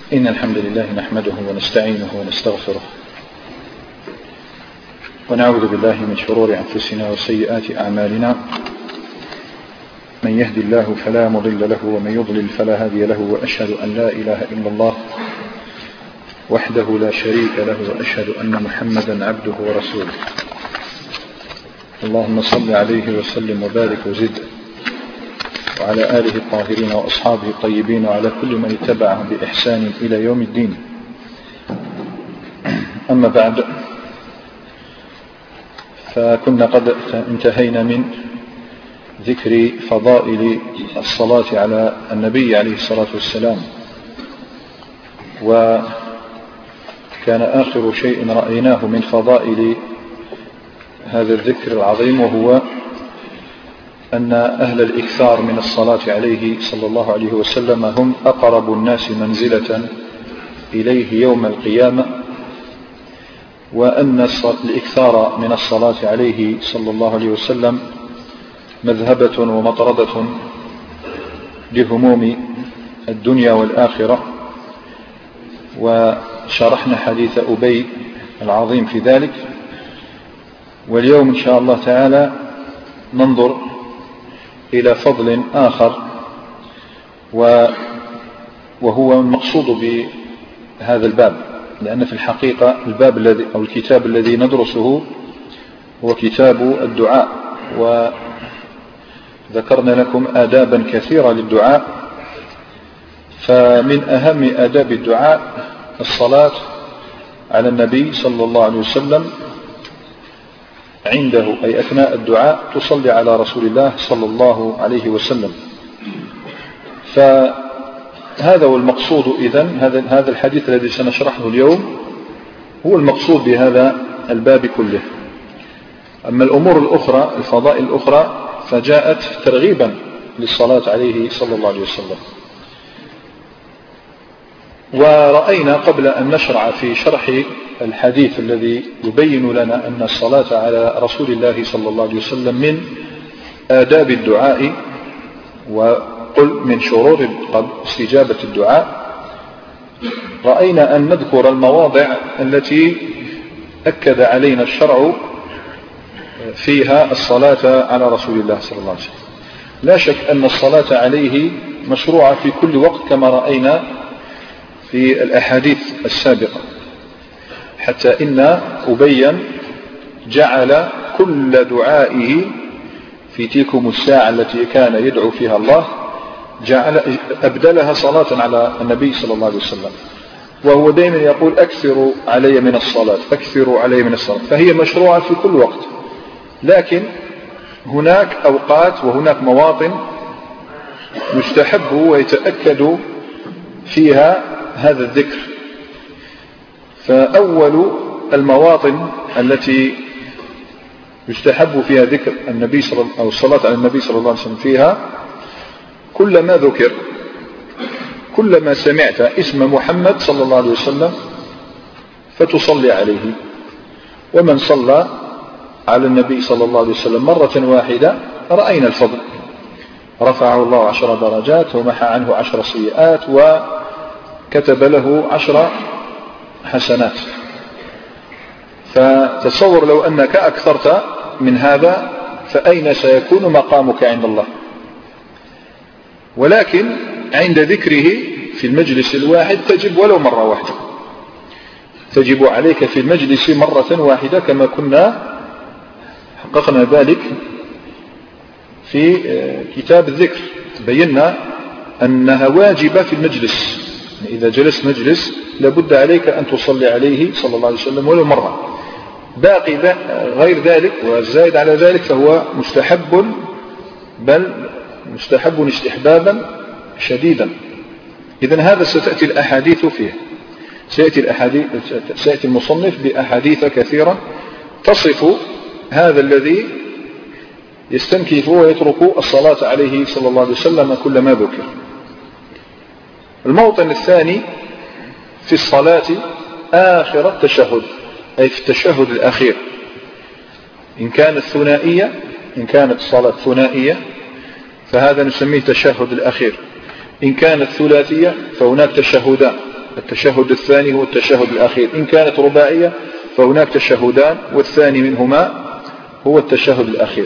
إن الحمد لله نحمده ونستعينه ونستغفره ونعوذ بالله من شرور أنفسنا وسيئات أعمالنا. من يهد الله فلا مضل له ومن يضلل فلا هادي له، وأشهد أن لا إله إلا الله وحده لا شريك له، وأشهد أن محمدا عبده ورسوله. اللهم صل عليه وسلم وبارك وزد، وعلى آله الطاهرين وأصحابه الطيبين، وعلى كل من اتبعهم بإحسان إلى يوم الدين. أما بعد، فكنا قد انتهينا من ذكر فضائل الصلاة على النبي عليه الصلاة والسلام، وكان آخر شيء رأيناه من فضائل هذا الذكر العظيم وهو أن أهل الإكثار من الصلاة عليه صلى الله عليه وسلم هم أقرب الناس منزلة إليه يوم القيامة، وأن الإكثار من الصلاة عليه صلى الله عليه وسلم مذهبة ومطردة لهموم الدنيا والآخرة. وشرحنا حديث أبي العظيم في ذلك، واليوم إن شاء الله تعالى ننظر إلى فضل آخر، وهو المقصود بهذا الباب، لأن في الحقيقة الباب الذي أو الكتاب الذي ندرسه هو كتاب الدعاء، وذكرنا لكم آدابا كثيرة للدعاء. فمن أهم آداب الدعاء الصلاة على النبي صلى الله عليه وسلم عنده، أي أثناء الدعاء تصلي على رسول الله صلى الله عليه وسلم. فهذا هو المقصود. إذن هذا الحديث الذي سنشرحه اليوم هو المقصود بهذا الباب كله. أما الأمور الأخرى، الفضائل الأخرى، فجاءت ترغيبا للصلاة عليه صلى الله عليه وسلم. ورأينا قبل أن نشرع في شرح الحديث الذي يبين لنا أن الصلاة على رسول الله صلى الله عليه وسلم من آداب الدعاء، وقل من شرور استجابة الدعاء، رأينا أن نذكر المواضع التي أكد علينا الشرع فيها الصلاة على رسول الله صلى الله عليه وسلم. لا شك أن الصلاة عليه مشروعة في كل وقت كما رأينا في الأحاديث السابقة، حتى إن أبيا جعل كل دعائه في تلكم الساعة التي كان يدعو فيها الله أبدلها صلاة على النبي صلى الله عليه وسلم، وهو دائما يقول أكثروا علي من الصلاة، أكثروا علي من الصلاة. فهي مشروعة في كل وقت، لكن هناك أوقات وهناك مواطن يستحب ويتأكد فيها هذا الذكر. فأول المواطن التي يستحب فيها ذكر النبي أو الصلاة على النبي صلى الله عليه وسلم فيها، كلما ذكر، كلما سمعت اسم محمد صلى الله عليه وسلم فتصلي عليه. ومن صلى على النبي صلى الله عليه وسلم مرة واحدة رأينا الفضل، رفعه الله 10 درجات ومحى عنه 10 سيئات وكتب له 10 حسنات. فتصور لو أنك أكثرت من هذا فأين سيكون مقامك عند الله؟ ولكن عند ذكره في المجلس الواحد تجب ولو مرة واحدة، تجب عليك في المجلس مرة واحدة، كما كنا حققنا ذلك في كتاب الذكر، بينا أنها واجبة في المجلس. إذا جلست مجلس لابد عليك أن تصلي عليه صلى الله عليه وسلم ولو مرة. باقي غير ذلك والزائد على ذلك فهو مستحب، بل مستحب استحبابا شديدا. إذن هذا ستأتي الأحاديث فيه، سيأتي المصنف بأحاديث كثيرة تصف هذا الذي يستنكف ويترك الصلاة عليه صلى الله عليه وسلم كلما ذكر. الموطن الثاني في الصلاة آخر التشهد، أي في التشهد الأخير. إن كانت الصلاة ثنائية فهذا نسميه تشهد الأخير. إن كانت ثلاثية فهناك تشهدان، التشهد الثاني هو التشهد الأخير. إن كانت رباعية فهناك تشهدان، والثاني منهما هو التشهد الأخير.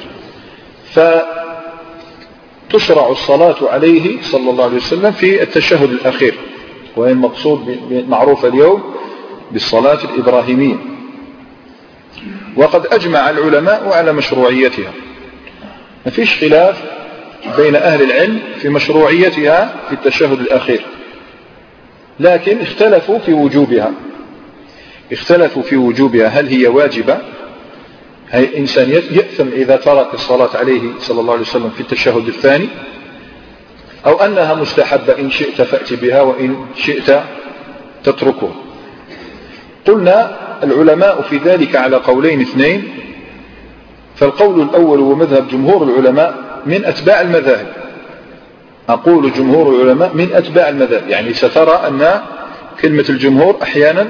فتشرع الصلاة عليه صلى الله عليه وسلم في التشهد الأخير، وهي المقصود معروفة اليوم بالصلاة الإبراهيمية، وقد أجمع العلماء على مشروعيتها. ما فيش خلاف بين أهل العلم في مشروعيتها في التشهد الأخير، لكن اختلفوا في وجوبها. هل هي واجبة؟ هل الإنسان يأثم إذا ترك الصلاة عليه صلى الله عليه وسلم في التشهد الثاني، أو أنها مستحبة إن شئت فأت بها وإن شئت تتركه؟ قلنا العلماء في ذلك على قولين اثنين. فالقول الأول هو مذهب جمهور العلماء من أتباع المذاهب. أقول جمهور العلماء من أتباع المذاهب، يعني سترى أن كلمة الجمهور أحيانا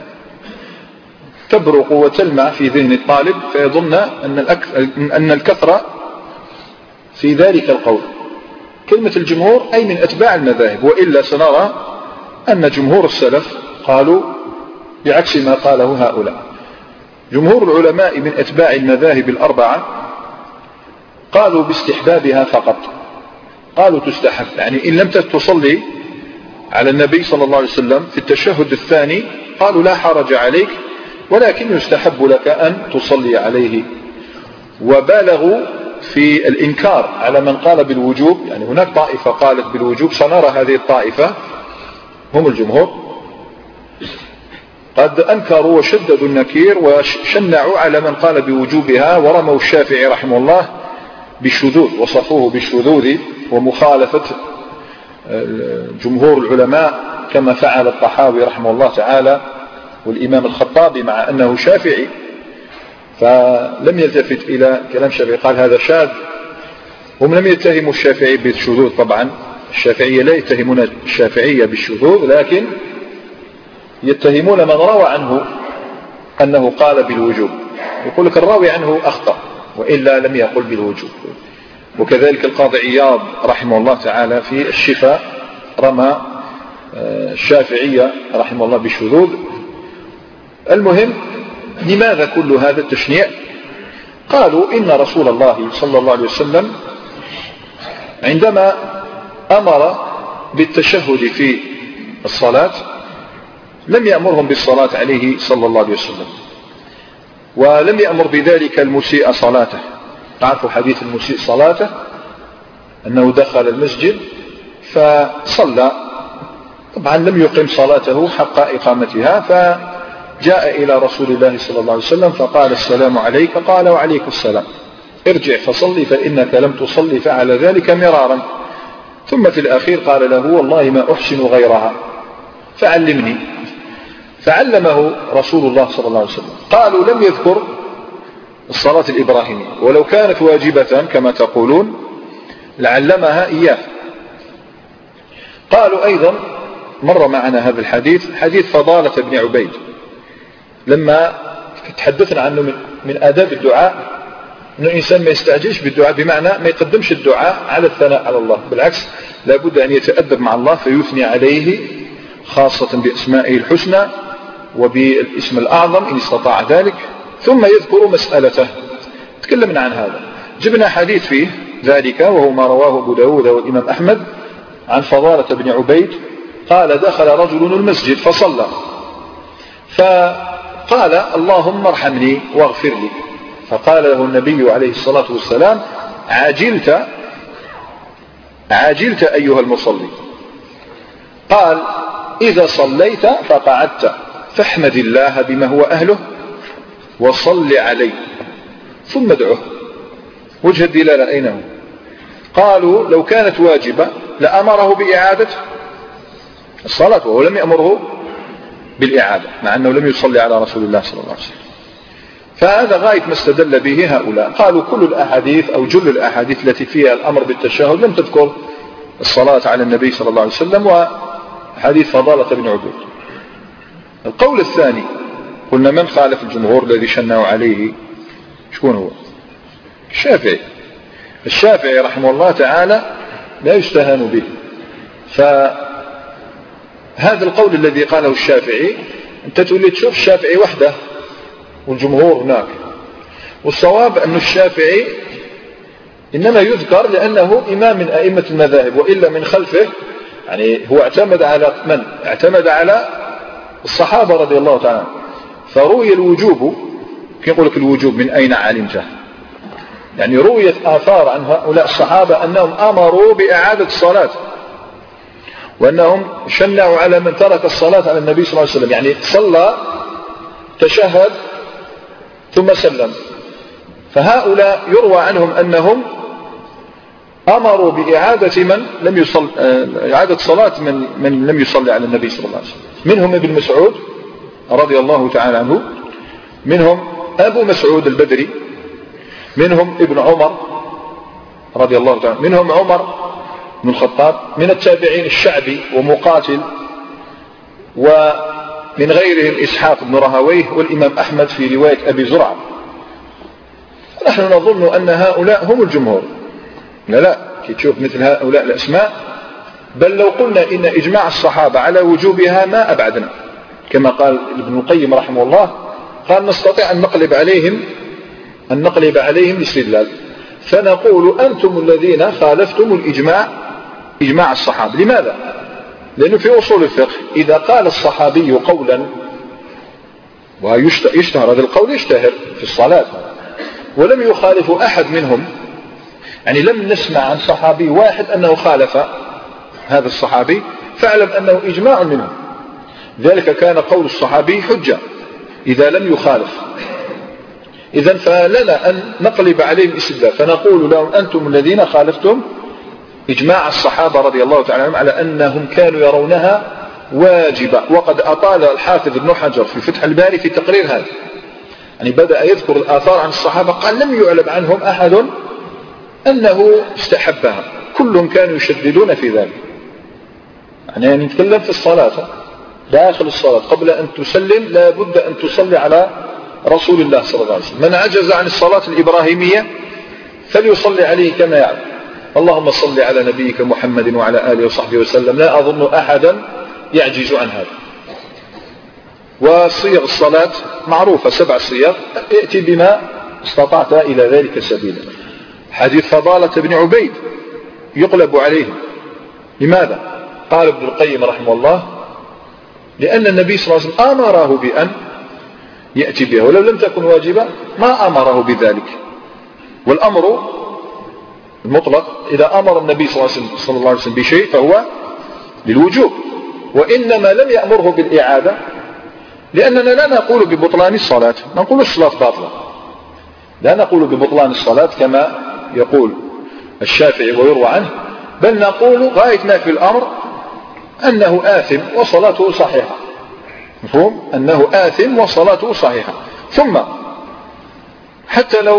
تبرق وتلمع في ذهن الطالب فيظن أن الكثرة في ذلك القول. كلمة الجمهور أي من أتباع المذاهب، وإلا سنرى أن جمهور السلف قالوا بعكس ما قاله هؤلاء. جمهور العلماء من أتباع المذاهب الأربعة قالوا باستحبابها فقط، قالوا تستحب، يعني إن لم تصلي على النبي صلى الله عليه وسلم في التشهد الثاني قالوا لا حرج عليك، ولكن يستحب لك أن تصلي عليه. وبالغوا في الإنكار على من قال بالوجوب، يعني هناك طائفة قالت بالوجوب، سنرى هذه الطائفة هم الجمهور قد أنكروا وشددوا النكير وشنعوا على من قال بوجوبها، ورموا الشافعي رحمه الله بالشذوذ، وصفوه بالشذوذ ومخالفة جمهور العلماء كما فعل الطحاوي رحمه الله تعالى والإمام الخطابي مع أنه شافعي، فلم يلتفت إلى كلام الشافعي، قال هذا شاذ. هم لم يتهموا الشافعي بالشذوذ، طبعا الشافعية لا يتهمون الشافعية بالشذوذ، لكن يتهمون من روى عنه أنه قال بالوجوب، يقول لك الراوي عنه أخطأ وإلا لم يقل بالوجوب. وكذلك القاضي عياض رحمه الله تعالى في الشفاء رمى الشافعية رحمه الله بالشذوذ. المهم، لماذا كل هذا التشنيع؟ قالوا إن رسول الله صلى الله عليه وسلم عندما أمر بالتشهد في الصلاة لم يأمرهم بالصلاة عليه صلى الله عليه وسلم، ولم يأمر بذلك المسيء صلاته. تعرفوا حديث المسيء صلاته، أنه دخل المسجد فصلى، طبعا لم يقم صلاته حق إقامتها، فجاء إلى رسول الله صلى الله عليه وسلم فقال السلام عليك، قال وعليك السلام، ارجع فصلي فإنك لم تصلي، فعل ذلك مرارا. ثم في الأخير قال له والله ما أحسن غيرها فعلمني، فعلمه رسول الله صلى الله عليه وسلم. قالوا لم يذكر الصلاة الإبراهيمية، ولو كانت واجبة كما تقولون لعلمها إياه. قالوا أيضا مر معنا هذا الحديث، حديث فضالة بن عبيد، لما تحدثنا عنه من آداب الدعاء أن الإنسان ما يستعجلش بالدعاء، بمعنى ما يقدمش الدعاء على الثناء على الله، بالعكس لابد أن يتأدب مع الله فيثني عليه خاصة بأسمائه الحسنى وبالاسم الأعظم إن استطاع ذلك، ثم يذكر مسألته. تكلمنا عن هذا، جبنا حديث فيه ذلك وهو ما رواه أبو داود والإمام أحمد عن فضالة بن عبيد قال دخل رجل المسجد فصلى فقال اللهم ارحمني واغفر لي، فقال له النبي عليه الصلاة والسلام عاجلت أيها المصلي. قال إذا صليت فقعدت فاحمد الله بما هو أهله وصل عليه ثم ادعه. وجه الدلالة أين هو؟ قالوا لو كانت واجبة لأمره بإعادة الصلاة، وهو لم يأمره بالإعادة مع أنه لم يصلي على رسول الله صلى الله عليه وسلم. فهذا غاية ما استدل به هؤلاء. قالوا كل الأحاديث أو جل الأحاديث التي فيها الأمر بالتشهد لم تذكر الصلاة على النبي صلى الله عليه وسلم، وحديث فضالة بن عبيد. القول الثاني قلنا من خالف الجمهور الذي شنوا عليه شكون هو؟ الشافعي رحمه الله تعالى لا يستهان به، هذا القول الذي قاله الشافعي أنت تولي تشوف الشافعي وحده والجمهور هناك، والصواب أن الشافعي إنما يذكر لأنه إمام من أئمة المذاهب، وإلا من خلفه يعني هو اعتمد على من؟ اعتمد على الصحابة رضي الله تعالى. فروي الوجوب، كيف يقول لك الوجوب من أين علمته؟ يعني رويت آثار عن هؤلاء الصحابة أنهم أمروا بإعادة الصلاة، وأنهم شنعوا على من ترك الصلاة على النبي صلى الله عليه وسلم، يعني صلى تشهد ثم سلم. فهؤلاء يروى عنهم أنهم أمروا بإعادة من لم يصل، إعادة صلاة من لم يصلي على النبي صلى الله عليه وسلم. منهم ابن مسعود رضي الله تعالى عنه، منهم أبو مسعود البدري، منهم ابن عمر رضي الله تعالى، منهم عمر بن الخطاب، من التابعين الشعبي ومقاتل، ومن غيرهم إسحاق بن راهويه والإمام أحمد في رواية أبي زرعة. نحن نظن أن هؤلاء هم الجمهور. لا كي تشوف مثل هؤلاء الأسماء، بل لو قلنا إن إجماع الصحابة على وجوبها ما أبعدنا، كما قال ابن القيم رحمه الله، قال نستطيع أن نقلب عليهم الاستدلال، فنقول أنتم الذين خالفتم الإجماع، إجماع الصحابة. لماذا؟ لأنه في أصول الفقه إذا قال الصحابي قولا ويشتهر هذا القول، يشتهر في الصلاة ولم يخالف أحد منهم، يعني لم نسمع عن صحابي واحد أنه خالف هذا الصحابي، فاعلم أنه إجماع منهم. ذلك كان قول الصحابي حجة إذا لم يخالف. إذن فلنا أن نقلب عليهم الاستدلال، فنقول لهم أنتم الذين خالفتم إجماع الصحابة رضي الله تعالى عنهم على أنهم كانوا يرونها واجبة. وقد أطال الحافظ ابن حجر في فتح الباري في تقرير هذا، يعني بدأ يذكر الآثار عن الصحابة، قال لم يعلم عنهم أحد أنه استحبها، كلهم كانوا يشددون في ذلك. يعني نتكلم في الصلاة، داخل الصلاة قبل أن تسلم لا بد أن تصلي على رسول الله صلى الله عليه وسلم. من عجز عن الصلاة الإبراهيمية فليصلي عليه كما يعلم، اللهم صل على نبيك محمد وعلى آله وصحبه وسلم. لا أظن أحدا يعجز عن هذا. وصيغ الصلاة معروفة 7 صيغ، ائتي بما استطعت إلى ذلك سبيلا. حديث فضالة بن عبيد يقلب عليه. لماذا؟ قال ابن القيم رحمه الله لأن النبي صلى الله عليه وسلم أمره بأن يأتي بها، ولو لم تكن واجبة ما أمره بذلك. والأمر المطلق إذا أمر النبي صلى الله عليه وسلم بشيء فهو للوجوب، وإنما لم يأمره بالإعادة لأننا لا نقول ببطلان الصلاة، نقول الصلاة باطلة، لا نقول ببطلان الصلاة كما يقول الشافعي ويروى عنه، بل نقول غاية ما في الأمر أنه آثم وصلاته صحيحة. مفهوم؟ أنه آثم وصلاته صحيحة. ثم حتى لو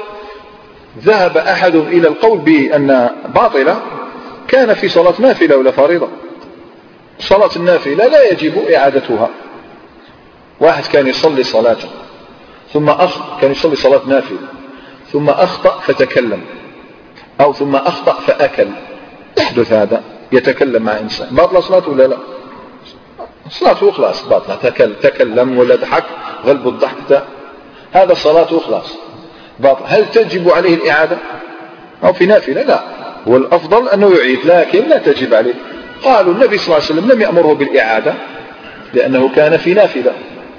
ذهب أحد إلى القول بأن باطلة كان في صلاة نافلة ولا فريضة. صلاة النافلة لا يجب إعادتها. واحد كان يصلي صلاة كان يصلي صلاة نافلة ثم أخطأ فتكلم، أو ثم أخطأ فأكل، يحدث هذا، يتكلم مع إنسان، باطلة صلاته ولا لا؟ صلاته خلاص باطلة، تكلم ولا ضحك، غلب الضحك، هذا صلاته خلاص باطل. هل تجب عليه الإعادة أو في نافلة؟ لا، هو الأفضل أنه يعيد، لكن لا تجب عليه. قالوا النبي صلى الله عليه وسلم لم يأمره بالإعادة لأنه كان في نافلة.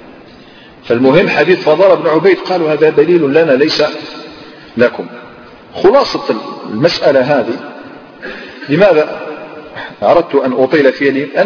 فالمهم حديث فضالة بن عبيد قالوا هذا دليل لنا ليس لكم. خلاصة المسألة هذه، لماذا أردت أن أطيل فيها؟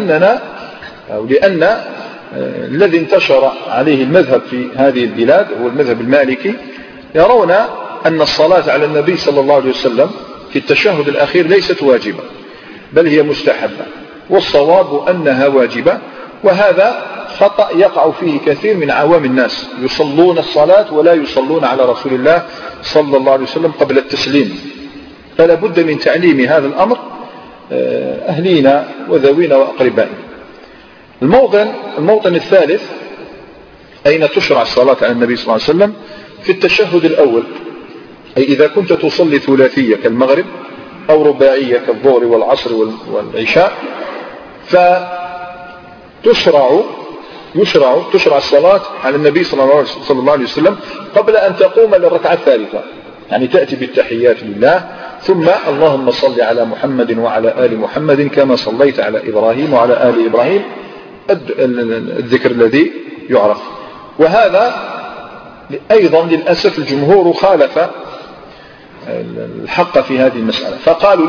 لأن الذي انتشر عليه المذهب في هذه البلاد هو المذهب المالكي، يرون أن الصلاة على النبي صلى الله عليه وسلم في التشهد الأخير ليست واجبة بل هي مستحبة، والصواب أنها واجبة. وهذا خطأ يقع فيه كثير من عوام الناس، يصلون الصلاة ولا يصلون على رسول الله صلى الله عليه وسلم قبل التسليم. فلا بد من تعليم هذا الأمر أهلينا وذوينا وأقربائنا. الموطن الثالث أين تشرع الصلاة على النبي صلى الله عليه وسلم؟ في التشهد الأول، أي إذا كنت تصلي ثلاثية كالمغرب أو رباعية كالظهر والعصر والعشاء، تشرع الصلاة على النبي صلى الله عليه وسلم قبل أن تقوم للركعة الثالثة، يعني تأتي بالتحيات لله ثم اللهم صل على محمد وعلى آل محمد كما صليت على إبراهيم وعلى آل إبراهيم، الذكر الذي يعرف. وهذا أيضا للأسف الجمهور خالف الحق في هذه المسألة، فقالوا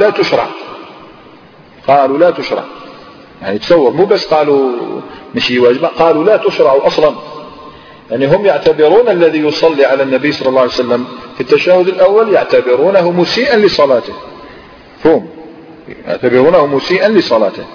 لا تشرع، يعني تصور مو بس قالوا مشي واجبة، قالوا لا تشرع أصلا. يعني هم يعتبرون الذي يصلي على النبي صلى الله عليه وسلم في التشهد الأول يعتبرونه مسيئا لصلاته، هم يعتبرونه مسيئا لصلاته.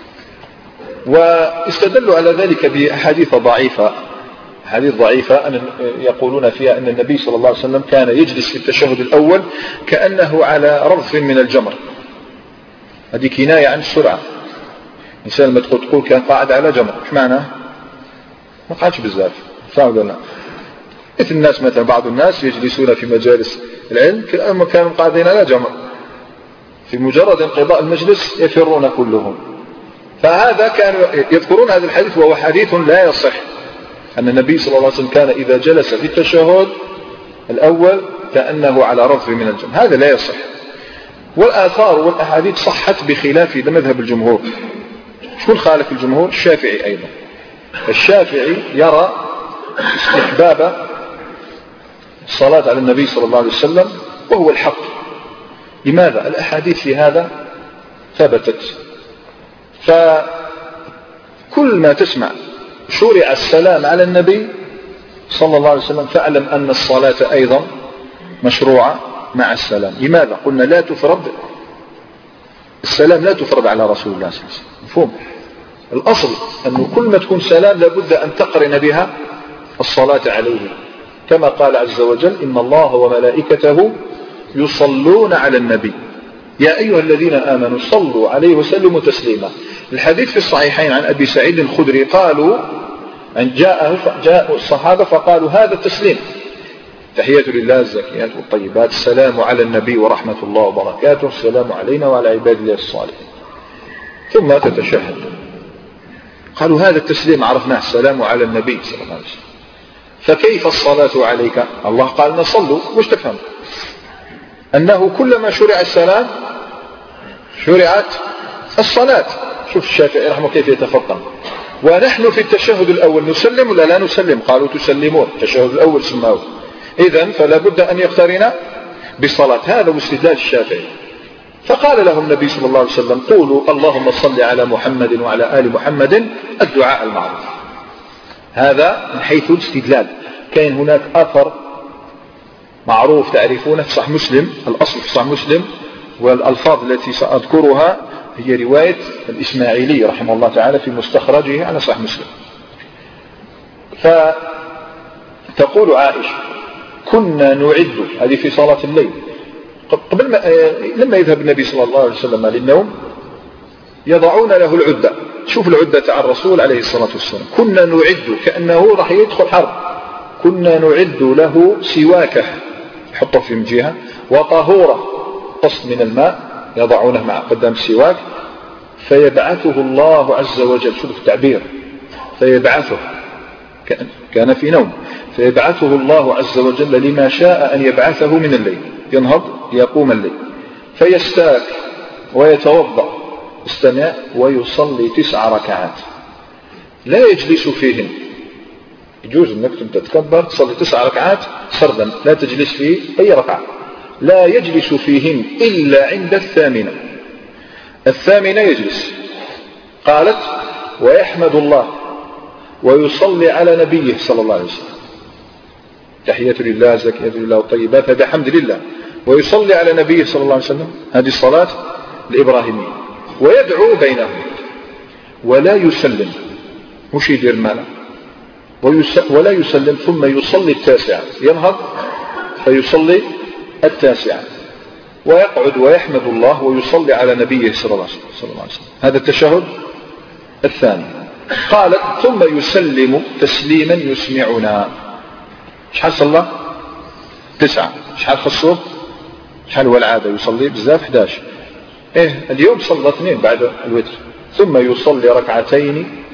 واستدلوا على ذلك بأحاديث ضعيفة، أن يقولون فيها أن النبي صلى الله عليه وسلم كان يجلس في التشهد الأول كأنه على رضف من الجمر. هذه كناية عن السرعة. إنسان ما تقول كان قاعد على جمر، إيش معناه؟ ما قاعدش بزاف، فاهم ولا لا؟ مثل الناس مثلا بعض الناس يجلسون في مجالس العلم كانوا قاعدين على جمر، في مجرد انقضاء المجلس يفرون كلهم. فهذا كانوا يذكرون هذا الحديث وهو حديث لا يصح، أن النبي صلى الله عليه وسلم كان إذا جلس في التشهد الأول كأنه على رضف من الجمر، هذا لا يصح. والآثار والأحاديث صحت بخلاف مذهب الجمهور. شكون خالف الجمهور؟ الشافعي أيضا. الشافعي يرى استحباب الصلاة على النبي صلى الله عليه وسلم وهو الحق. لماذا؟ الأحاديث في هذا ثبتت، فكل ما تسمع شرع السلام على النبي صلى الله عليه وسلم فاعلم أن الصلاة أيضا مشروعة مع السلام. لماذا؟ قلنا لا تفرض السلام، لا تفرض على رسول الله صلى الله عليه وسلم، مفهوم؟ الأصل أنه كل ما تكون سلام لابد أن تقرن بها الصلاة عليه، كما قال عز وجل إن الله وملائكته يصلون على النبي يا أيها الذين آمنوا صلوا عليه وسلموا تسليما. الحديث في الصحيحين عن أبي سعيد الخدري قالوا أن جاء الصحابة فقالوا هذا التسليم، تحية لله الزكيات والطيبات، السلام على النبي ورحمة الله وبركاته، السلام علينا وعلى عباد الله الصالحين، ثم تتشهد. قالوا هذا التسليم عرفناه، السلام على النبي صلى الله عليه وسلم، فكيف الصلاة عليك؟ الله قال نصلوا. وش تفهم؟ أنه كلما شرع السلام شرعت الصلاة. شوف الشافعي رحمه كيف يتفطن. ونحن في التشهد الأول نسلم ولا لا نسلم؟ قالوا تسلمون، التشهد الأول سماه، إذن فلا بد أن يقترن بالصلاة. هذا هو استدلال الشافعي. فقال لهم النبي صلى الله عليه وسلم قولوا اللهم صل على محمد وعلى آل محمد الدعاء المعروف. هذا من حيث الاستدلال. كان هناك أثر معروف تعرفونه في صحيح مسلم، الأصل في صحيح مسلم، والألفاظ التي سأذكرها هي رواية الإسماعيلي رحمه الله تعالى في مستخرجه على صحيح مسلم. فتقول عائشة كنا نعد، هذه في صلاة الليل قبل لما يذهب النبي صلى الله عليه وسلم للنوم يضعون له العدة. شوف العدة على الرسول عليه الصلاة والسلام. كنا نعد كأنه راح يدخل حرب، كنا نعد له سواكه يحطه في جهة، وطهورة قسط من الماء يضعونه مع قدام السواك، فيبعثه الله عز وجل. شوف التعبير، فيبعثه كان في نوم، فيبعثه الله عز وجل لما شاء أن يبعثه من الليل، ينهض يقوم الليل فيستاك ويتوضأ، استمع، ويصلي 9 ركعات لا يجلس فيهن. يجوز أنك تتكبر تصلي 9 ركعات سردا، لا تجلس في أي ركعة، لا يجلس فيهن إلا عند الثامنة يجلس. قالت ويحمد الله ويصلي على نبيه صلى الله عليه وسلم، تحية لله زكية لله والطيبات، هذا حمد لله، ويصلي على نبيه صلى الله عليه وسلم، هذه الصلاة الإبراهيمية، ويدعو بينهم ولا يسلم، مش يدير ماله ولا يسلم، ثم يصلي 9، ينهض فيصلي 9 ويقعد ويحمد الله ويصلي على نبيه صلى الله عليه وسلم. هذا التشهد الثاني. قالت ثم يسلم تسليما يسمعنا. شحال صلى؟ 9. شحال خصوه؟ شحال هو العادة يصلي بزاف؟ 11. اليوم صلى 2 بعد الوتر. ثم يصلي 2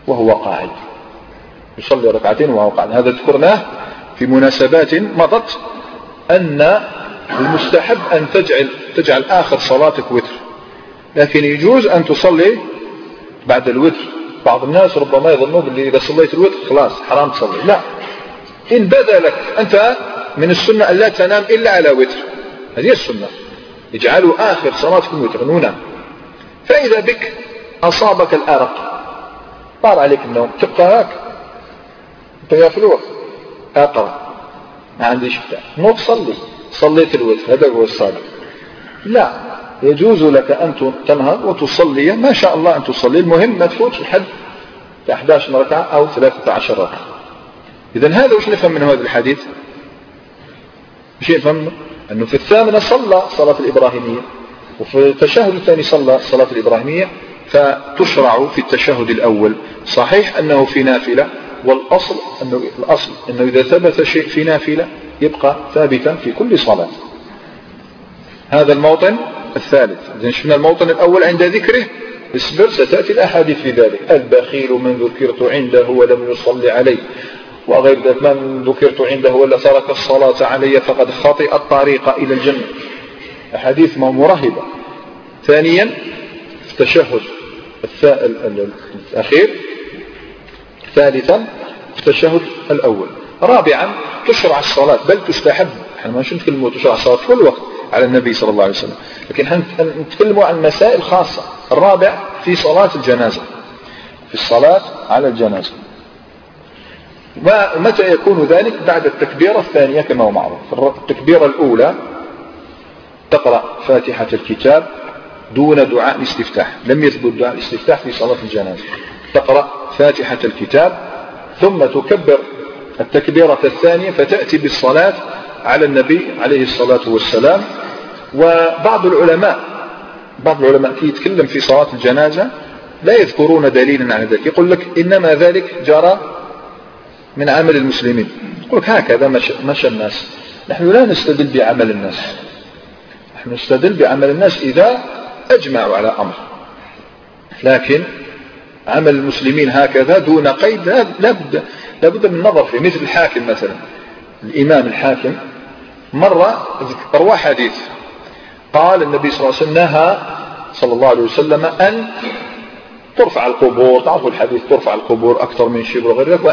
وهو قاعد، يصلي ركعتين وهو قاعد. هذا ذكرناه في مناسبات مضت، أن المستحب أن تجعل آخر صلاتك وتر، لكن يجوز أن تصلي بعد الوتر. بعض الناس ربما يظنوا باللي إذا صليت الوتر خلاص حرام تصلي، لا، إن بدا لك أنت من السنة أن لا تنام إلا على وتر، هذه السنة، اجعلوا آخر صلاتكم وتر ونام. فإذا بك أصابك الأرق، طار عليك النوم، تبقى هاك أنت يا فلوح أقرأ ما عنديش بتاع، نوض صليت الوتر، هذا هو الصادق. لا، يجوز لك أن تنهض وتصلي ما شاء الله أن تصلي، المهم ما تفوتش لحد 11 ركعة أو 13 ركعة. إذن هذا وش نفهم من هذا الحديث؟ وش نفهم؟ أنه في الثامنة صلى صلاة الإبراهيمية، وفي التشهد الثاني صلى صلاة الإبراهيمية، فتشرع في التشهد الأول. صحيح أنه في نافلة، والأصل أنه إذا ثبت شيء في نافلة يبقى ثابتا في كل صلاة. هذا الموطن الثالث. إذن شفنا الموطن الأول عند ذكره، اصبر ستأتي الأحاديث في ذلك. البخيل من ذكرت عنده ولم يصلي عليه، وغير ذلك من ذكرت عنده ولا ترك الصلاة علي فقد خطئ الطريق إلى الجنة، أحاديث مرهبة. ثانيا في التشهد الأخير. ثالثا في التشهد الأول. رابعا تشرع الصلاة، بل تستحب. احنا ما نتكلموا تشرع الصلاة في كل وقت على النبي صلى الله عليه وسلم، لكن نتكلموا عن مسائل خاصة. الرابع في صلاة الجنازة، في الصلاة على الجنازة. ومتى يكون ذلك؟ بعد التكبيرة الثانية كما هو معروف. التكبيرة الأولى تقرأ فاتحة الكتاب دون دعاء الاستفتاح، لم يثبت دعاء الاستفتاح في صلاة الجنازة. تقرأ فاتحة الكتاب ثم تكبر التكبيرة الثانية، فتأتي بالصلاة على النبي عليه الصلاة والسلام. وبعض العلماء يتكلم في صلاة الجنازة لا يذكرون دليلا على ذلك، يقول لك إنما ذلك جرى من عمل المسلمين. يقول لك هكذا مشى الناس. نحن لا نستدل بعمل الناس، نحن نستدل بعمل الناس إذا أجمعوا على أمر، لكن عمل المسلمين هكذا دون قيد لا بد من نظر فيه. مثل الحاكم مثلا، الإمام الحاكم مرة روى حديث قال النبي صلى الله عليه وسلم نهى صلى الله عليه وسلم أن ترفع القبور، تعرفوا الحديث، ترفع القبور أكثر من شبر وغير ذلك،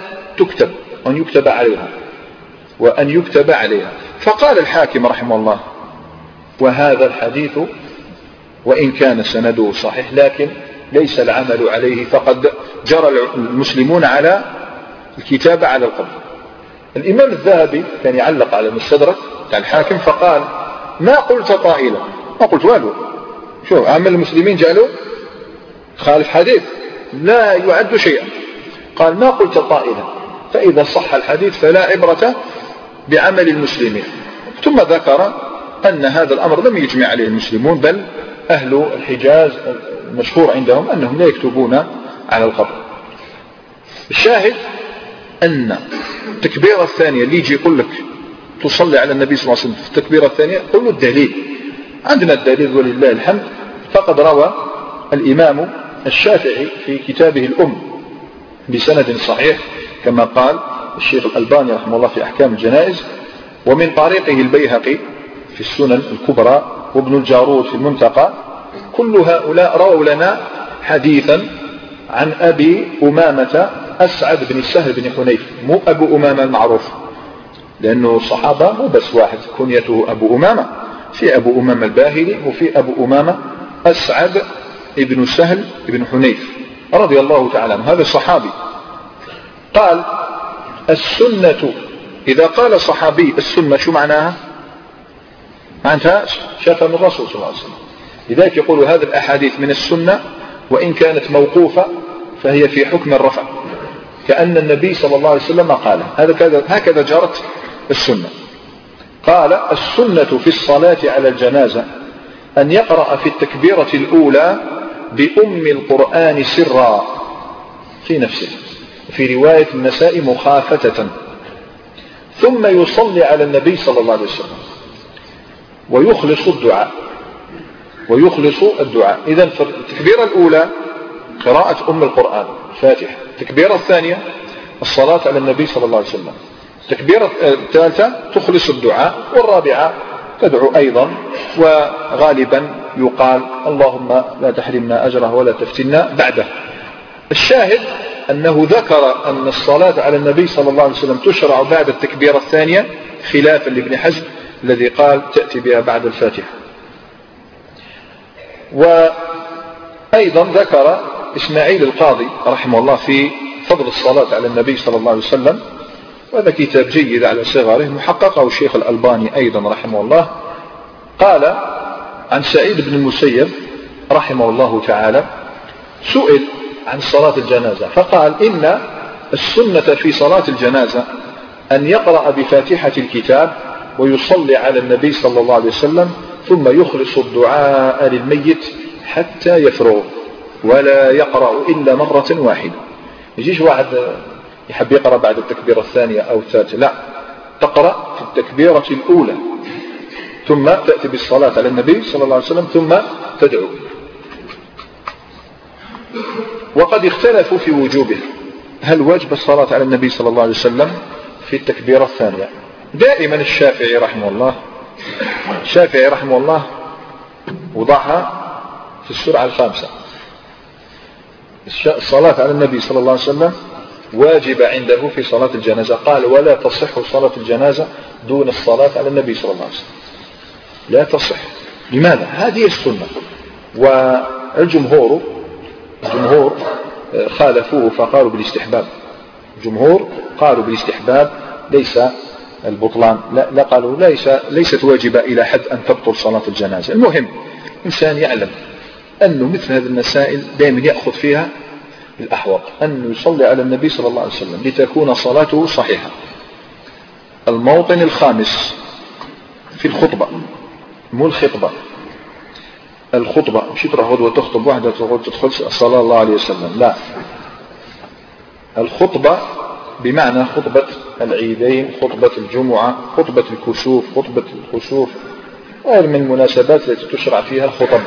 وأن يكتب عليها. فقال الحاكم رحمه الله: وهذا الحديث وإن كان سنده صحيح لكن ليس العمل عليه، فقد جرى المسلمون على الكتابة على القبر. الإمام الذهبي كان يعلق على المستدرك بتاع الحاكم فقال: ما قلت طائلا، ما قلت والو، شو عمل المسلمين جعلوا خالف حديث لا يعد شيئا. قال: ما قلت طائلا، فإذا صح الحديث فلا عبرة بعمل المسلمين. ثم ذكر أن هذا الأمر لم يجمع عليه المسلمون، بل أهل الحجاز المشهور عندهم أنهم لا يكتبون على القبر. الشاهد أن التكبيرة الثانية اللي يجي يقول لك تصلي على النبي صلى الله عليه وسلم في التكبيرة الثانية، قل له الدليل. عندنا الدليل ولله الحمد. فقد روى الإمام الشافعي في كتابه الأم بسند صحيح كما قال الشيخ الألباني رحمه الله في أحكام الجنائز، ومن طريقه البيهقي في السنن الكبرى وابن الجارود في المنتقى. كل هؤلاء رووا لنا حديثا عن أبي أمامة أسعد بن سهل بن حنيف، مو أبو أمامة المعروف، لأنه صحابة مو بس واحد كنيته أبو أمامة، في أبو أمامة الباهلي وفي أبو أمامة أسعد بن سهل بن حنيف رضي الله تعالى عنه، هذا الصحابي. قال: السنة، إذا قال صحابي السنة شو معناها؟ معناتها شافها من الرسول صلى الله عليه وسلم. لذلك يقول هذه الأحاديث من السنة، وإن كانت موقوفة فهي في حكم الرفع، كأن النبي صلى الله عليه وسلم قال هكذا جرت السنة. قال: السنة في الصلاة على الجنازة أن يقرأ في التكبيرة الأولى بأم القرآن سرا في نفسه، في رواية النساء مخافتة، ثم يصلي على النبي صلى الله عليه وسلم ويخلص الدعاء. إذن في التكبيرة الأولى قراءة أم القرآن الفاتحة. التكبيرة الثانية الصلاة على النبي صلى الله عليه وسلم. التكبيرة الثالثة تخلص الدعاء، والرابعة تدعو أيضا، وغالبا يقال اللهم لا تحرمنا أجره ولا تفتنا بعده. الشاهد أنه ذكر أن الصلاة على النبي صلى الله عليه وسلم تشرع بعد التكبيرة الثانية، خلافا لابن حزم الذي قال تأتي بها بعد الفاتحة. وأيضا ذكر إسماعيل القاضي رحمه الله في فضل الصلاة على النبي صلى الله عليه وسلم، وهذا كتاب جيد على صغره محققه الشيخ الألباني أيضا رحمه الله. قال عن سعيد بن المسيب رحمه الله تعالى سئل عن صلاة الجنازة فقال إن السنة في صلاة الجنازة أن يقرأ بفاتحة الكتاب ويصلي على النبي صلى الله عليه وسلم ثم يخلص الدعاء للميت حتى يفرغ، ولا يقرأ إلا مرة واحدة. يجيش واحد يحب يقرأ بعد التكبيرة الثانية أو الثالثة، لا، تقرأ في التكبيرة الأولى ثم تأتي بالصلاة على النبي صلى الله عليه وسلم ثم تدعو. وقد اختلفوا في وجوبه، هل واجب الصلاة على النبي صلى الله عليه وسلم في التكبيرة الثانية؟ دائما الشافعي رحمه الله وضعها في السرعة الخامسة. الصلاة على النبي صلى الله عليه وسلم واجب عنده في صلاة الجنازة، قال ولا تصح صلاة الجنازة دون الصلاة على النبي صلى الله عليه وسلم، لا تصح. لماذا؟ هذه السنة. والجمهور خالفوه فقالوا بالاستحباب. الجمهور قالوا بالاستحباب ليس البطلان، لا قالوا ليست واجبة إلى حد أن تبطل صلاة الجنازة. المهم إنسان يعلم أنه مثل هذه المسائل دائما يأخذ فيها الأحوط، أن يصلي على النبي صلى الله عليه وسلم لتكون صلاته صحيحة. الموطن الخامس في الخطبة، مو الخطبة مش تروح غدوة تخطب واحدة تدخل صلى الله عليه وسلم، لا، الخطبة بمعنى خطبة العيدين، خطبة الجمعة، خطبة الكسوف، خطبة الخسوف، غير من المناسبات التي تشرع فيها الخطب.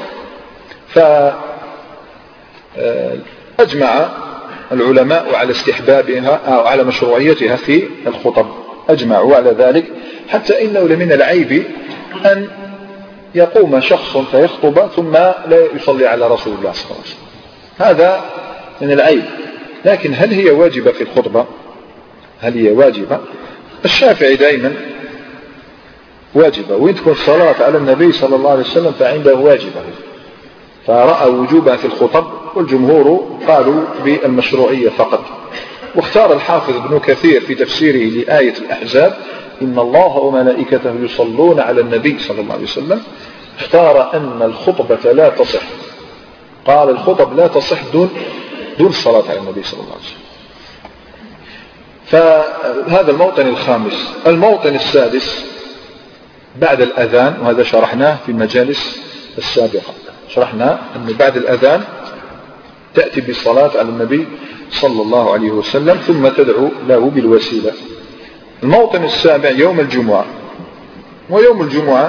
فأجمع العلماء على استحبابها أو على مشروعيتها في الخطب، أجمعوا على ذلك، حتى إنه لمن العيب أن يقوم شخص فيخطب ثم لا يصلي على رسول الله صلى الله عليه وسلم، هذا من العيب. لكن هل هي واجبة في الخطبة؟ هل هي واجبة؟ الشافعي دائما واجبة، وإن تكون الصلاة على النبي صلى الله عليه وسلم فعنده واجبة، فرأى وجوبها في الخطب، والجمهور قالوا بالمشروعية فقط. واختار الحافظ ابن كثير في تفسيره لآية الأحزاب إن الله وملائكته يصلون على النبي صلى الله عليه وسلم، اختار أن الخطبة لا تصح، قال الخطب لا تصح دون الصلاة على النبي صلى الله عليه وسلم. فهذا الموطن الخامس. الموطن السادس بعد الأذان، وهذا شرحناه في المجالس السابقة، شرحنا أن بعد الأذان تأتي بالصلاة على النبي صلى الله عليه وسلم ثم تدعو له بالوسيلة. الموطن السابع يوم الجمعة، ويوم الجمعة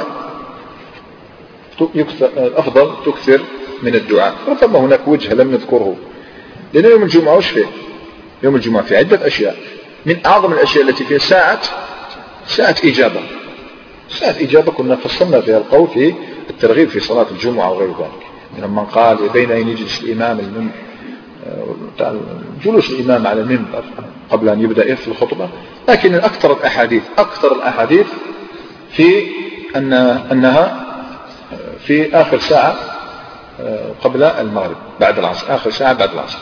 الأفضل تكثر من الدعاء، ربما هناك وجه لم نذكره، لأن يوم الجمعة وش فيه؟ يوم الجمعة في عدة أشياء، من أعظم الأشياء التي فيها ساعة إجابة كنا فصلنا فيها القول في الترغيب في صلاة الجمعة وغير ذلك، من قال بين أن يجلس الإمام جلوس الإمام على المنبر قبل أن يبدأ في الخطبة. لكن أكثر الأحاديث في أنها في آخر ساعة قبل المغرب بعد العصر، آخر ساعة بعد العصر.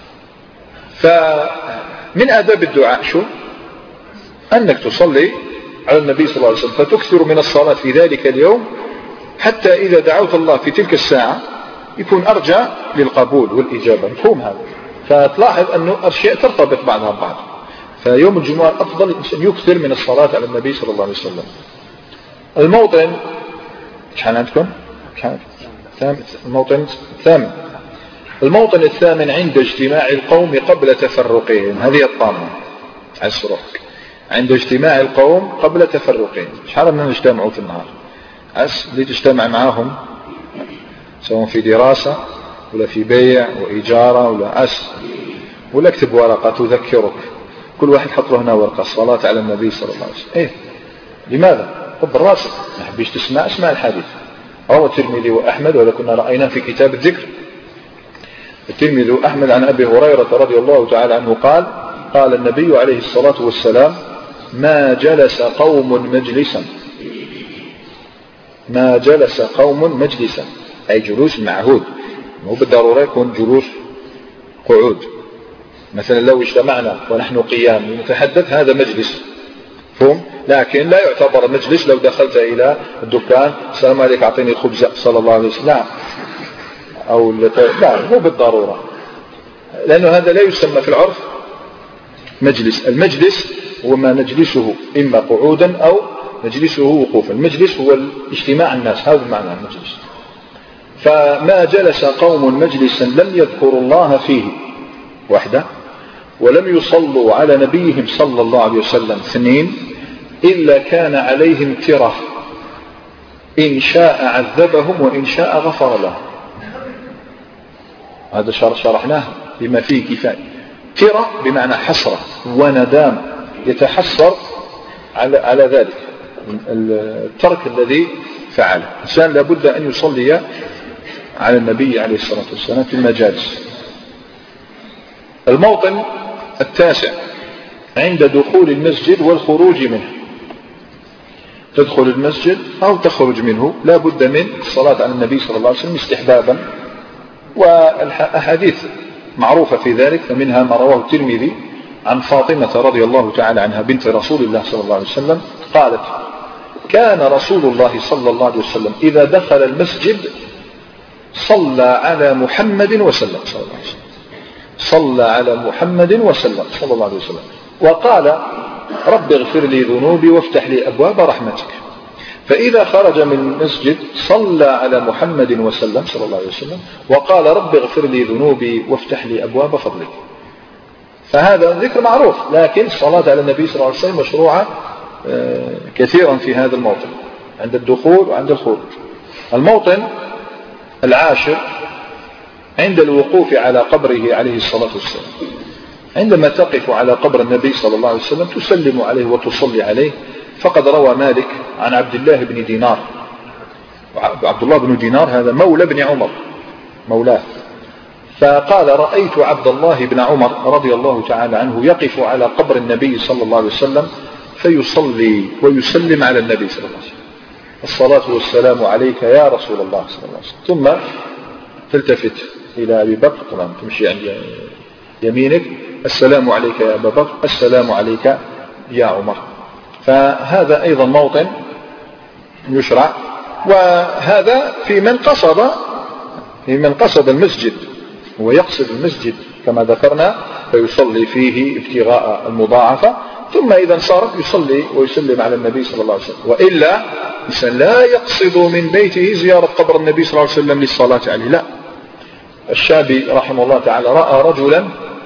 فمن آداب الدعاء شو؟ أنك تصلي على النبي صلى الله عليه وسلم فتكثر من الصلاة في ذلك اليوم، حتى إذا دعوت الله في تلك الساعة يكون أرجى للقبول والإجابة. مفهوم هذا؟ فتلاحظ أنه أشياء ترتبط بعضها ببعض. فيوم الجمعة أفضل الإنسان يكثر من الصلاة على النبي صلى الله عليه وسلم. الموطن شحال عندكم؟ الموطن الثامن. الموطن الثامن عند اجتماع القوم قبل تفرقهم، هذه الطامة عسرك، عند اجتماع القوم قبل تفرقهم. شحال من نجتمعوا في النهار؟ اللي تجتمع معهم سواء في دراسة ولا في بيع وإجارة ولا أسر، ولا اكتب ورقة تذكرك، كل واحد حط له هنا ورقة الصلاة على النبي صلى الله عليه وسلم. إيه لماذا؟ طب راسك ما حبيش تسمع، اسمع الحديث. روى الترمذي وأحمد، ولا كنا رأيناه في كتاب الذكر. الترمذي وأحمد عن أبي هريرة رضي الله تعالى عنه قال: قال النبي عليه الصلاة والسلام: ما جلس قوم مجلسا، ما جلس قوم مجلسا، أي جلوس معهود، مو بالضرورة يكون جلوس قعود. مثلا لو اجتمعنا ونحن قيام نتحدث هذا مجلس فهم، لكن لا يعتبر مجلس لو دخلت إلى الدكان: السلام عليك أعطيني الخبز صلى الله عليه وسلم، لا، أو لا، مو بالضرورة، لأنه هذا لا يسمى في العرف مجلس. المجلس هو ما نجلسه إما قعودا أو نجلسه وقوفا. المجلس هو اجتماع الناس، هذا معنى المجلس. فما جلس قوم مجلسا لم يذكروا الله فيه وحده، ولم يصلوا على نبيهم صلى الله عليه وسلم اثنين، إلا كان عليهم ترة، إن شاء عذبهم وإن شاء غفر لهم. هذا شرحناه بما فيه كفاية. ترة بمعنى حسرة وندام، يتحسر على ذلك الترك الذي فعله. الإنسان لابد أن يصلي على النبي عليه الصلاة والسلام في المجالس. الموطن التاسع عند دخول المسجد والخروج منه. تدخل المسجد أو تخرج منه لا بد من الصلاة على النبي صلى الله عليه وسلم استحبابا، والأحاديث معروفة في ذلك، فمنها ما رواه الترمذي عن فاطمة رضي الله تعالى عنها بنت رسول الله صلى الله عليه وسلم قالت: كان رسول الله صلى الله عليه وسلم إذا دخل المسجد صلى على محمد وسلم صلى الله عليه وسلم، صلى على محمد وسلم صلى الله عليه وسلم، وقال: رب اغفر لي ذنوبي وافتح لي أبواب رحمتك. فإذا خرج من المسجد صلى على محمد وسلم صلى الله عليه وسلم، وقال: رب اغفر لي ذنوبي وافتح لي أبواب فضلك. فهذا ذكر معروف، لكن الصلاة على النبي صلى الله عليه وسلم مشروعة كثيرا في هذا الموطن عند الدخول وعند الخروج. الموطن العاشر عند الوقوف على قبره عليه الصلاة والسلام. عندما تقف على قبر النبي صلى الله عليه وسلم تسلم عليه وتصلي عليه. فقد روى مالك عن عبد الله بن دينار، وعبد الله بن دينار هذا مولى بن عمر مولاه، فقال: رأيت عبد الله بن عمر رضي الله تعالى عنه يقف على قبر النبي صلى الله عليه وسلم فيصلي ويسلم على النبي صلى الله عليه وسلم: الصلاة والسلام عليك يا رسول الله صلى الله عليه وسلم. ثم تلتفت إلى أبي بكر، طبعا تمشي عند يمينك: السلام عليك يا أبا بكر، السلام عليك يا عمر. فهذا أيضا موطن يشرع، وهذا في من قصد المسجد ويقصد المسجد كما ذكرنا، فيصلي فيه ابتغاء المضاعفة، ثم إذا صارت يصلي ويسلم على النبي صلى الله عليه وسلم. وإلا إنسان لا يقصد من بيته زيارة قبر النبي صلى الله عليه وسلم للصلاة عليه، لا. الشابي رحمه الله تعالى رأى رجلا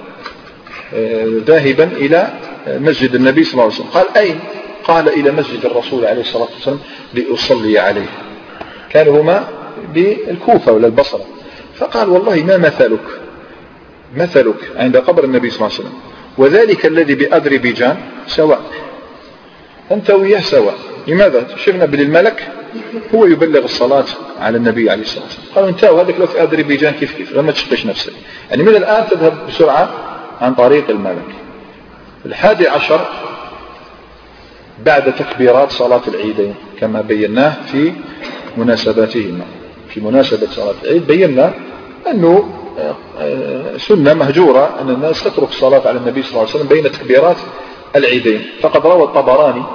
ذاهبا إلى مسجد النبي صلى الله عليه وسلم، قال: أين؟ قال: إلى مسجد الرسول عليه الصلاة والسلام لأصلي عليه. كانوا هما بالكوفة ولا البصرة. فقال: والله ما مثلك عند قبر النبي صلى الله عليه وسلم وذلك الذي بأذربيجان سواء، أنت وياه سواء. لماذا؟ شفنا بالملك هو يبلغ الصلاة على النبي عليه الصلاة والسلام. قالوا: انت وهذاك لو في أذربيجان كيف لما تشقش نفسك، يعني من الآن تذهب بسرعة عن طريق الملك. 11 بعد تكبيرات صلاة العيدين كما بيناه في مناسباتهما. في مناسبة صلاة العيد بينا أنه سنة مهجورة أن الناس تترك الصلاة على النبي صلى الله عليه وسلم بين تكبيرات العيدين. فقد روى الطبراني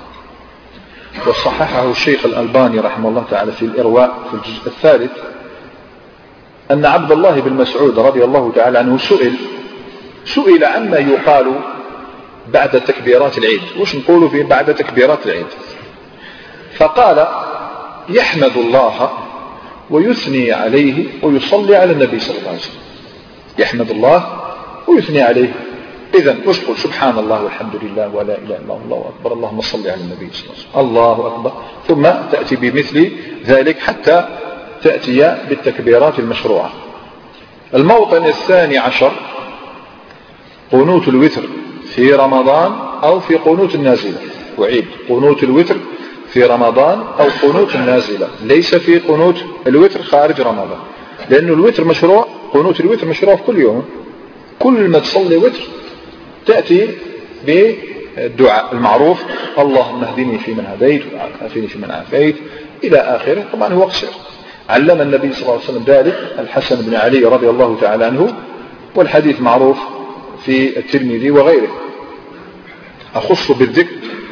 وصححه الشيخ الألباني رحمه الله تعالى في الإرواء في الجزء الثالث أن عبد الله بن مسعود رضي الله تعالى عنه سئل عما يقال بعد تكبيرات العيد، وش نقولوا فيه بعد تكبيرات العيد؟ فقال: يحمد الله ويثني عليه ويصلي على النبي صلى الله عليه وسلم. يحمد الله ويثني عليه، إذن تقول سبحان الله والحمد لله ولا إله إلا الله والله أكبر اللهم صل على النبي صلى الله عليه وسلم، الله أكبر، ثم تأتي بمثل ذلك حتى تأتي بالتكبيرات المشروعة. الموطن الثاني عشر قنوت الوتر في رمضان أو في قنوت النازلة. وعيد قنوت الوتر في رمضان أو قنوت النازلة، ليس في قنوت الوتر خارج رمضان، لأن الوتر مشروع، قنوت الوتر مشروع في كل يوم. كل ما تصلي وتر تأتي بالدعاء المعروف: اللهم اهدني فيمن هديت وعافني فيمن عافيت إلى آخره. طبعا هو قصير. علم النبي صلى الله عليه وسلم ذلك الحسن بن علي رضي الله تعالى عنه، والحديث معروف في الترمذي وغيره. أخص بالذكر: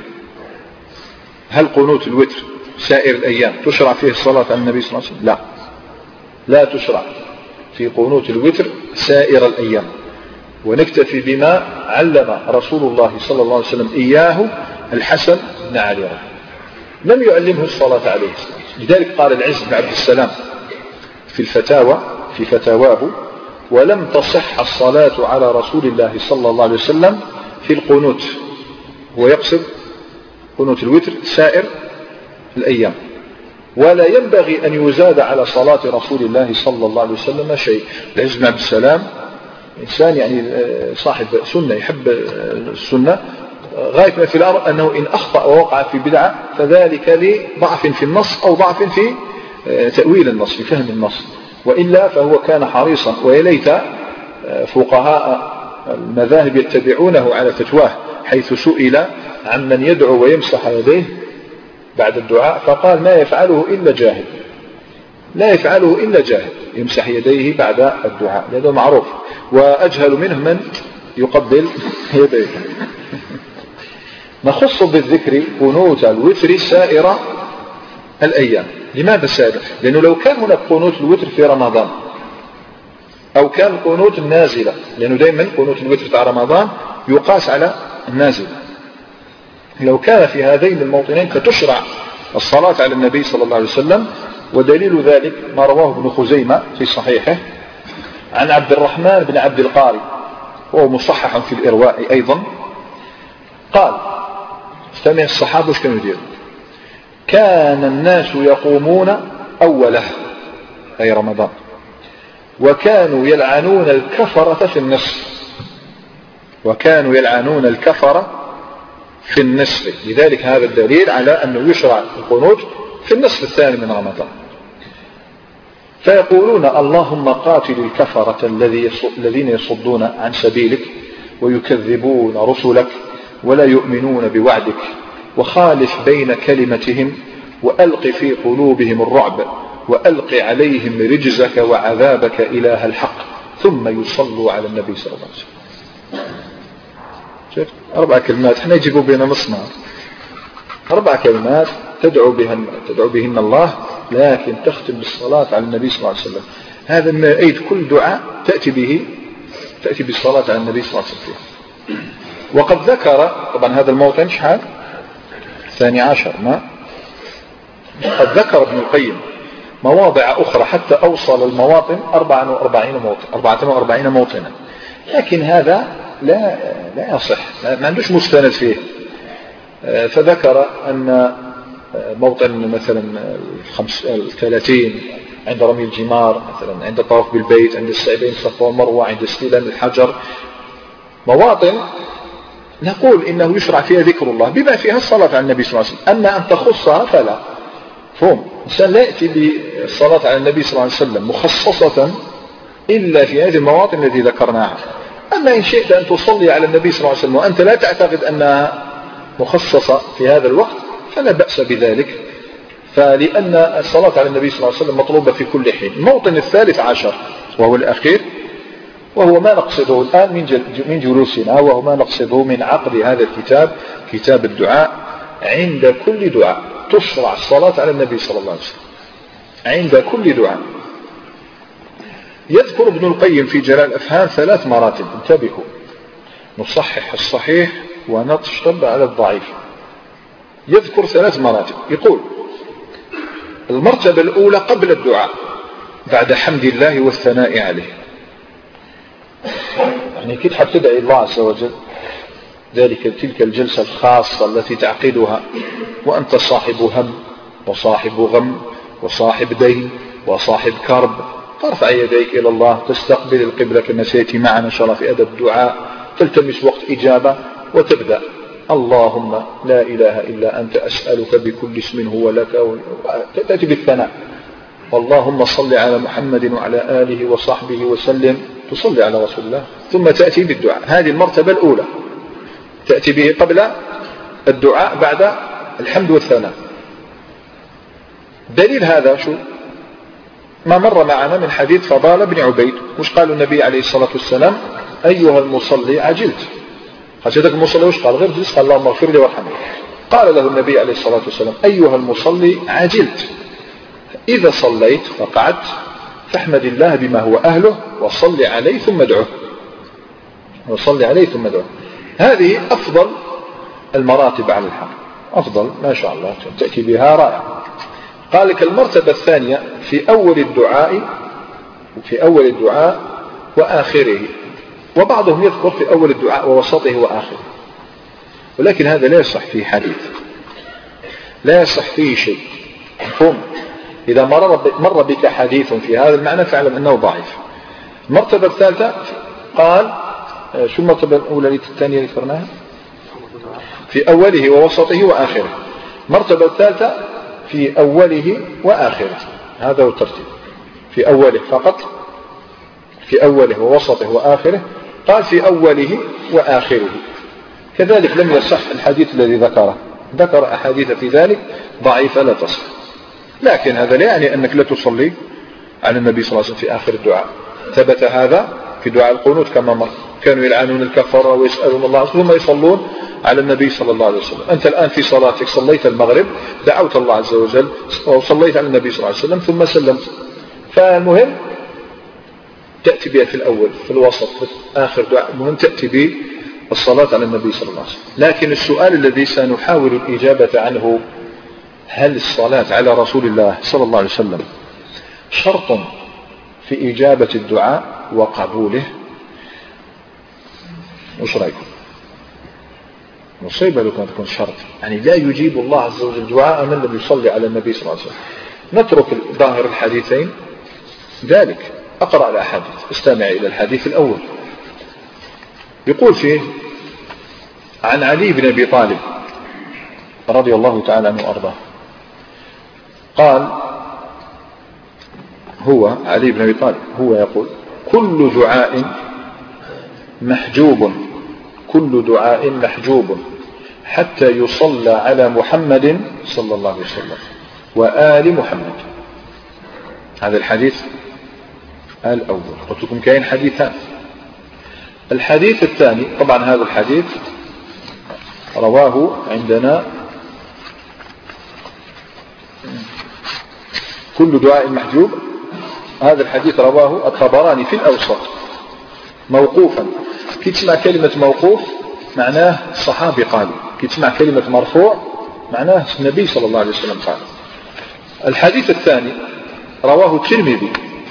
هل قنوت الوتر سائر الأيام تشرع فيه الصلاة على النبي صلى الله عليه وسلم؟ لا تشرع في قنوت الوتر سائر الأيام، ونكتفي بما علم رسول الله صلى الله عليه وسلم إياه الحسن بن علي. لم يعلمه الصلاة عليه السلام. لذلك قال العز بن عبد السلام في الفتاوى في فتاواه: ولم تصح الصلاة على رسول الله صلى الله عليه وسلم في القنوت. هو يقصد قنوت الوتر سائر الأيام، ولا ينبغي أن يزاد على صلاة رسول الله صلى الله عليه وسلم شيء. العز بن عبد السلام إنسان يعني صاحب سنة، يحب السنة غاية ما في الأمر، أنه إن أخطأ ووقع في بدعة فذلك لضعف في النص أو ضعف في تأويل النص، في فهم النص، وإلا فهو كان حريصا. ويليت فقهاء المذاهب يتبعونه على فتواه، حيث سئل عن من يدعو ويمسح يديه بعد الدعاء فقال: ما يفعله إلا جاهل، لا يفعله إلا جاهل، يمسح يديه بعد الدعاء، هذا معروف. وأجهل منه من يقبل يديه. نخص بالذكر قنوت الوتر سائر الأيام. لماذا سائر؟ لأنه لو كان هناك قنوت الوتر في رمضان أو كان قنوت النازلة، لأنه دائما قنوت الوتر تاع رمضان يقاس على النازلة، لو كان في هذين الموطنين فتشرع الصلاة على النبي صلى الله عليه وسلم. ودليل ذلك ما رواه ابن خزيمة في صحيحه عن عبد الرحمن بن عبد القاري، وهو مصحح في الإرواء أيضا، قال: استمع الصحابة ايش كانوا يديروا؟ كان الناس يقومون أوله أي رمضان، وكانوا يلعنون الكفرة في النصف، وكانوا يلعنون الكفرة في النصف. لذلك هذا الدليل على أنه يشرع القنوت في النصف الثاني من رمضان. فيقولون: اللهم قاتل الكفرة الذين يصدون عن سبيلك ويكذبون رسلك ولا يؤمنون بوعدك، وخالف بين كلمتهم، وألق في قلوبهم الرعب، وألق عليهم رجزك وعذابك إله الحق، ثم يصلوا على النبي صلى الله عليه وسلم. شوف 4 كلمات احنا يجيبوا بنا نص نهار، 4 كلمات تدعو بهن الله، لكن تختم بالصلاة على النبي صلى الله عليه وسلم. هذا ما يؤيد كل دعاء تأتي بالصلاة على النبي صلى الله عليه وسلم. وقد ذكر طبعا هذا الموطن شحال 12 قد ذكر ابن القيم مواضع أخرى حتى أوصل المواطن 44 موطنا، لكن هذا لا يصح، ما عندوش مستند فيه. فذكر أن موطن مثلا 30 عند رمي الجمار، مثلا عند الطواف بالبيت، عند السعي بين الصفا والمروة، عند استلام الحجر، مواطن نقول إنه يشرع فيها ذكر الله بما فيها الصلاة على النبي صلى الله عليه وسلم. أما أن تخصها فلا. فهم إنسان لا يأتي بالصلاة على النبي صلى الله عليه وسلم مخصصة إلا في هذه المواطن التي ذكرناها. أما إن شئت أن تصلي على النبي صلى الله عليه وسلم وأنت لا تعتقد أنها مخصصة في هذا الوقت فلا بأس بذلك، فلأن الصلاة على النبي صلى الله عليه وسلم مطلوبة في كل حين. الموطن 13 وهو الأخير، وهو ما نقصده الآن من جلوسنا، وهو ما نقصده من عقد هذا الكتاب، كتاب الدعاء. عند كل دعاء تشرع الصلاة على النبي صلى الله عليه وسلم، عند كل دعاء. يذكر ابن القيم في جلال الأفهام 3 مراتب، انتبهوا، نصحح الصحيح ونشطب على الضعيف. يذكر 3 مراتب، يقول: المرتبة الأولى قبل الدعاء بعد حمد الله والثناء عليه، يعني كي تحب تدعي الله عز وجل تلك الجلسة الخاصة التي تعقدها وأنت صاحب هم وصاحب غم وصاحب دين وصاحب كرب ترفع يديك إلى الله، تستقبل القبلة كما سيأتي معنا إن شاء الله في أدب الدعاء، تلتمس وقت إجابة وتبدأ: اللهم لا إله إلا أنت أسألك بكل اسم هو لك، تأتي بالثناء: اللهم صل على محمد وعلى آله وصحبه وسلم، تصلي على رسول الله، ثم تأتي بالدعاء. هذه المرتبة الأولى تأتي به قبل الدعاء بعد الحمد والثناء. دليل هذا شو؟ ما مر معنا من حديث فضال بن عبيد، مش قال النبي عليه الصلاة والسلام: أيها المصلي عجلت. حسيتك المصلي وش قال؟ غير جلس، قال: اللهم اغفر لي وارحمني. قال له النبي عليه الصلاة والسلام: أيها المصلي عجلت، إذا صليت فقعدت فاحمد الله بما هو أهله وصل عليه ثم ادعه. وصل عليه ثم ادعه. هذه أفضل المراتب على الحق، أفضل ما شاء الله تأتي بها رائع. قال لك المرتبة الثانية في أول الدعاء وآخره، وبعضهم يذكر في أول الدعاء ووسطه وآخره، ولكن هذا لا يصح فيه حديث، لا يصح فيه شيء. مفهوم؟ إذا مر بك حديث في هذا المعنى فاعلم أنه ضعيف. المرتبة الثالثة قال: شو المرتبة الأولى الثانية اللي ذكرناها؟ في أوله ووسطه وآخره. المرتبة الثالثة في أوله وآخره، هذا هو الترتيب. في أوله فقط، في أوله ووسطه وآخره. قال في أوله وآخره. كذلك لم يصح الحديث الذي ذكر أحاديث في ذلك ضعيفة لا تصح. لكن هذا لا يعني أنك لا تصلي على النبي صلى الله عليه وسلم في آخر الدعاء. ثبت هذا في دعاء القنوت كما مر، كانوا يلعنون الكفار ويسألون الله ثم يصلون على النبي صلى الله عليه وسلم. أنت الآن في صلاتك صليت المغرب، دعوت الله عز وجل وصليت على النبي صلى الله عليه وسلم ثم سلمت. فالمهم تأتي بها في الأول، في الوسط، في آخر دعاء. المهم تأتي بالصلاة على النبي صلى الله عليه وسلم. لكن السؤال الذي سنحاول الإجابة عنه: هل الصلاة على رسول الله صلى الله عليه وسلم شرط في إجابة الدعاء وقبوله؟ وش رأيكم؟ مصيبة لو كانت تكون شرط، يعني لا يجيب الله عز وجل دعاء من لم يصلي على النبي صلى الله عليه وسلم. نترك ظاهر الحديثين ذلك. أقرأ الأحاديث، استمع إلى الحديث الأول. يقول فيه عن علي بن أبي طالب رضي الله تعالى عنه وأرضاه قال: هو علي بن أبي طالب هو يقول: كل دعاء محجوب حتى يصلى على محمد صلى الله عليه وسلم وآل محمد. هذا الحديث الأول. قلت لكم كاين حديثان. الحديث الثاني، طبعا هذا الحديث رواه عندنا: كل دعاء محجوب. هذا الحديث رواه الطبراني في الأوسط موقوفا. كي تسمع كلمة موقوف معناه الصحابي قال، كي تسمع كلمة مرفوع معناه النبي صلى الله عليه وسلم قال. الحديث الثاني رواه الترمذي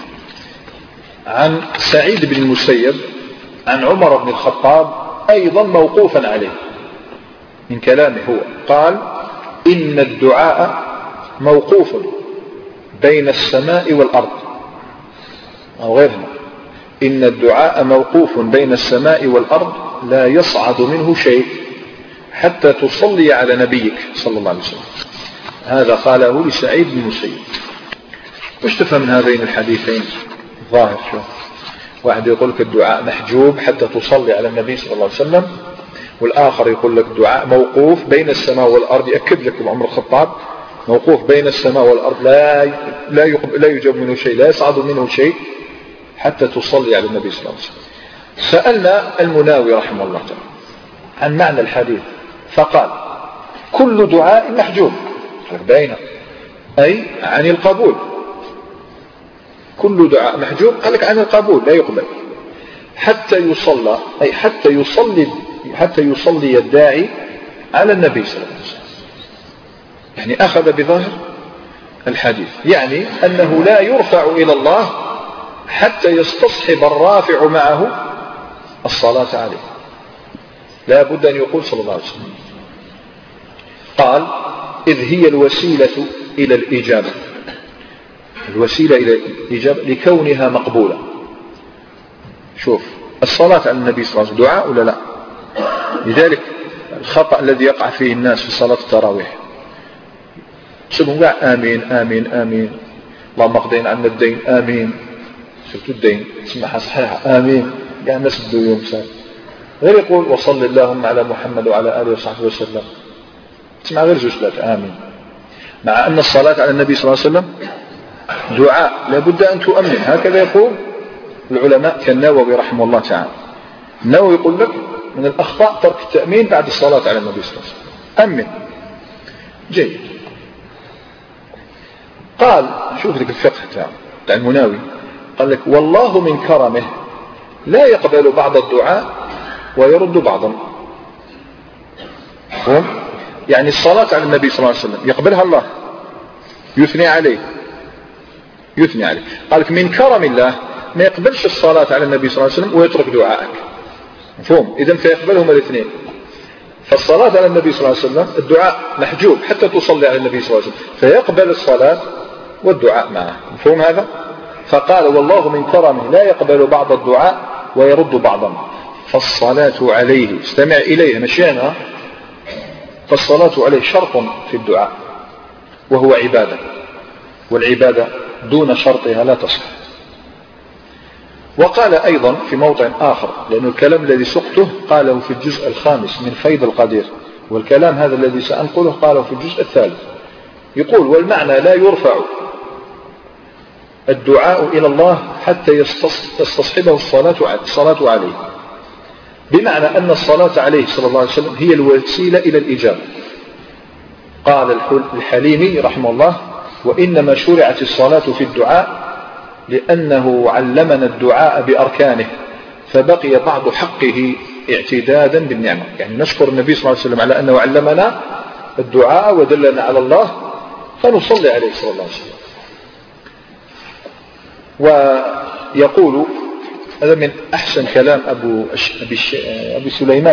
عن سعيد بن المسيب عن عمر بن الخطاب أيضا موقوفا عليه، من كلامه هو قال: إن الدعاء موقوف بين السماء والأرض، أو غيرها، إن الدعاء موقوف بين السماء والأرض لا يصعد منه شيء حتى تصلي على نبيك صلى الله عليه وسلم. هذا قاله لسعيد بن المسيب. وش تفهم من هذين الحديثين؟ ظاهر شو؟ واحد يقول لك الدعاء محجوب حتى تصلي على النبي صلى الله عليه وسلم، والآخر يقول لك الدعاء موقوف بين السماء والأرض. يأكد لكم عمر الخطاب موقوف بين السماء والأرض، لا يجب منه شيء، لا يصعد منه شيء حتى تصلي على النبي صلى الله عليه وسلم. سألنا المناوي رحمه الله تعالى عن معنى الحديث فقال: كل دعاء محجوب، بينه أي عن القبول. كل دعاء محجوب قال لك عن القبول، لا يقبل حتى يصلى، أي حتى يصلي الداعي على النبي صلى الله عليه وسلم. يعني أخذ بظاهر الحديث، يعني أنه لا يرفع إلى الله حتى يستصحب الرافع معه الصلاة عليه، لا بد أن يقول صلى الله عليه وسلم. قال: إذ هي الوسيلة إلى الإجابة. الوسيلة إلى الإجابة لكونها مقبولة. شوف الصلاة على النبي صلى الله عليه وسلم دعاء ولا لا؟ لذلك الخطأ الذي يقع فيه الناس في صلاة التراويح تشبهم قاع آمين آمين آمين اللهم اقضينا عنا الدين آمين، شفتوا الدين تسمعها صحيحة آمين، قاع الناس بدوا يوم سال غير يقول وصل اللهم على محمد وعلى آله وصحبه وسلم، تسمع غير زوج ثلاثة آمين. مع أن الصلاة على النبي صلى الله عليه وسلم دعاء لابد أن تؤمن، هكذا يقول العلماء كالنووي رحمه الله تعالى. النووي يقول لك من الأخطاء ترك التأمين بعد الصلاة على النبي صلى الله عليه وسلم. أمن جيد. قال شوف لك الفقه تاع المناوي، قال لك والله من كرمه لا يقبل بعض الدعاء ويرد بعضا. يعني الصلاة على النبي صلى الله عليه وسلم يقبلها الله يثني عليه قال لك من كرم الله ما يقبلش الصلاة على النبي صلى الله عليه وسلم ويترك دعائك، مفهوم؟ إذن فيقبلهما الاثنين. فالصلاة على النبي صلى الله عليه وسلم الدعاء محجوب حتى تصلي على النبي صلى الله عليه وسلم، فيقبل الصلاة والدعاء معه، مفهوم هذا؟ فقال والله من كرمه لا يقبل بعض الدعاء ويرد بعضا، فالصلاة عليه استمع إليه مشينا، فالصلاة عليه شرط في الدعاء وهو عبادة، والعبادة دون شرطها لا تصح. وقال أيضا في موضع آخر، لأن الكلام الذي سقته قاله في الجزء الخامس من فيض القدير، والكلام هذا الذي سأنقله قاله في الجزء الثالث، يقول والمعنى لا يرفع الدعاء إلى الله حتى تستصحبه الصلاة عليه، بمعنى أن الصلاة عليه صلى الله عليه وسلم هي الوسيلة إلى الإجابة. قال الحليمي رحمه الله وإنما شرعت الصلاة في الدعاء لأنه علمنا الدعاء بأركانه فبقي بعض حقه اعتدادا بالنعمة، يعني نشكر النبي صلى الله عليه وسلم على أنه علمنا الدعاء ودلنا على الله فنصلي عليه صلى الله عليه وسلم. ويقول هذا من أحسن كلام أبي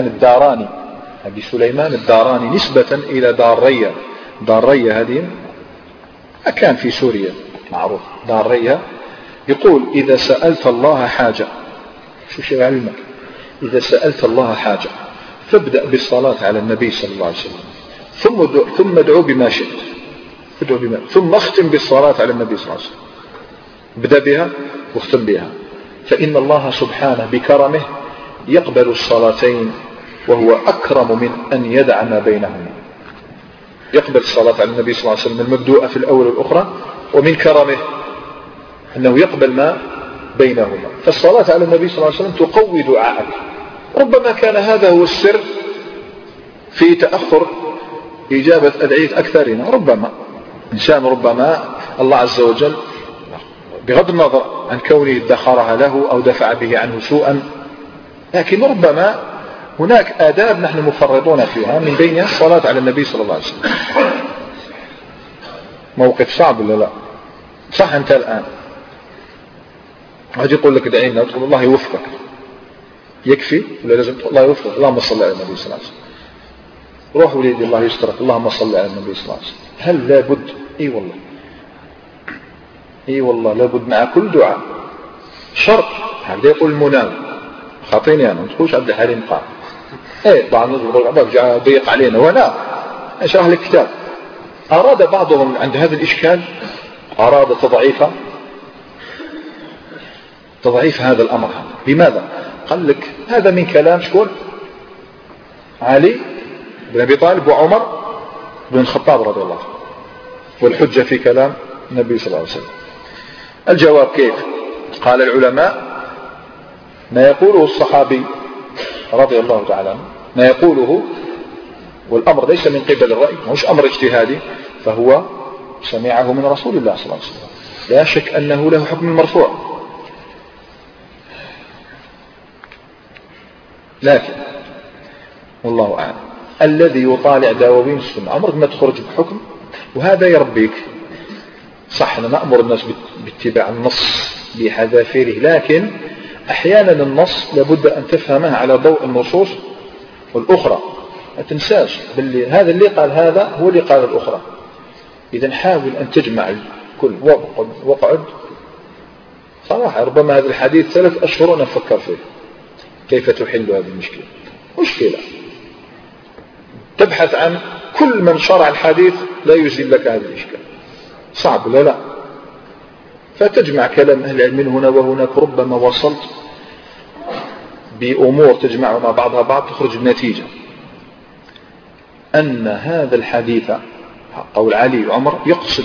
سليمان الداراني نسبة إلى دارية هذه أكان في سوريا معروف دارية، يقول إذا سألت الله حاجة، شو شيء علمك، إذا سألت الله حاجة فابدأ بالصلاة على النبي صلى الله عليه وسلم ثم ادعو بما شئت، ثم اختم بالصلاة على النبي صلى الله عليه وسلم، ابدأ بها واختم بها، فإن الله سبحانه بكرمه يقبل الصلاتين وهو أكرم من أن يدع ما بينهما. يقبل الصلاة على النبي صلى الله عليه وسلم المبدوءة في الأول والأخرى، ومن كرمه أنه يقبل ما بينهما. فالصلاة على النبي صلى الله عليه وسلم تقوي دعاءك. ربما كان هذا هو السر في تأخر إجابة أدعية أكثرنا، ربما إنسان ربما الله عز وجل بغض النظر عن كونه ادخرها له أو دفع به عنه سوءا، لكن ربما هناك آداب نحن مفرطون فيها، من بينها الصلاة على النبي صلى الله عليه وسلم. موقف صعب ولا لا؟ صح أنت الآن واحد يقول لك ادعينا، تقول الله يوفقك، يكفي ولا لازم تقول الله يوفقك؟ اللهم صل على النبي صلى الله عليه وسلم. روح وليدي الله يسترك، اللهم صل على النبي صلى الله عليه وسلم. هل لابد؟ اي والله لابد مع كل دعاء شرط. هكذا يقول المناوي، خاطيني انا ما تقولش عبد الحليم قال بعض الناس يقول عبد ضيق علينا، وانا اشرح لك كتاب. اراد بعضهم عند هذا الاشكال اراد تضعيف هذا الامر. لماذا؟ قال لك هذا من كلام شكون؟ علي بن ابي طالب وعمر بن الخطاب رضي الله عنه، والحجة في كلام النبي صلى الله عليه وسلم. الجواب كيف؟ قال العلماء ما يقوله الصحابي رضي الله تعالى عنه، ما يقوله والأمر ليس من قبل الرأي، مش أمر اجتهادي، فهو سمعه من رسول الله صلى الله عليه وسلم، لا شك أنه له حكم المرفوع. لكن والله أعلم الذي يطالع دواوين السنة عمرك ما تخرج بحكم، وهذا يربيك. صح نأمر الناس باتباع النص بحذافيره، لكن أحيانا النص لابد أن تفهمه على ضوء النصوص والأخرى، ما تنساش باللي هذا اللي قال هذا هو اللي قال الأخرى. إذن حاول أن تجمع كل واقعد صراحة ربما هذا الحديث 3 أشهر أنا أفكر فيه كيف تحل هذه المشكلة. مشكلة تبحث عن كل من شرع الحديث لا يزيل لك هذه المشكلة، صعب لا فتجمع كلام أهل العلم من هنا وهناك، ربما وصلت بأمور تجمع مع بعضها بعض تخرج النتيجة أن هذا الحديث قول علي وعمر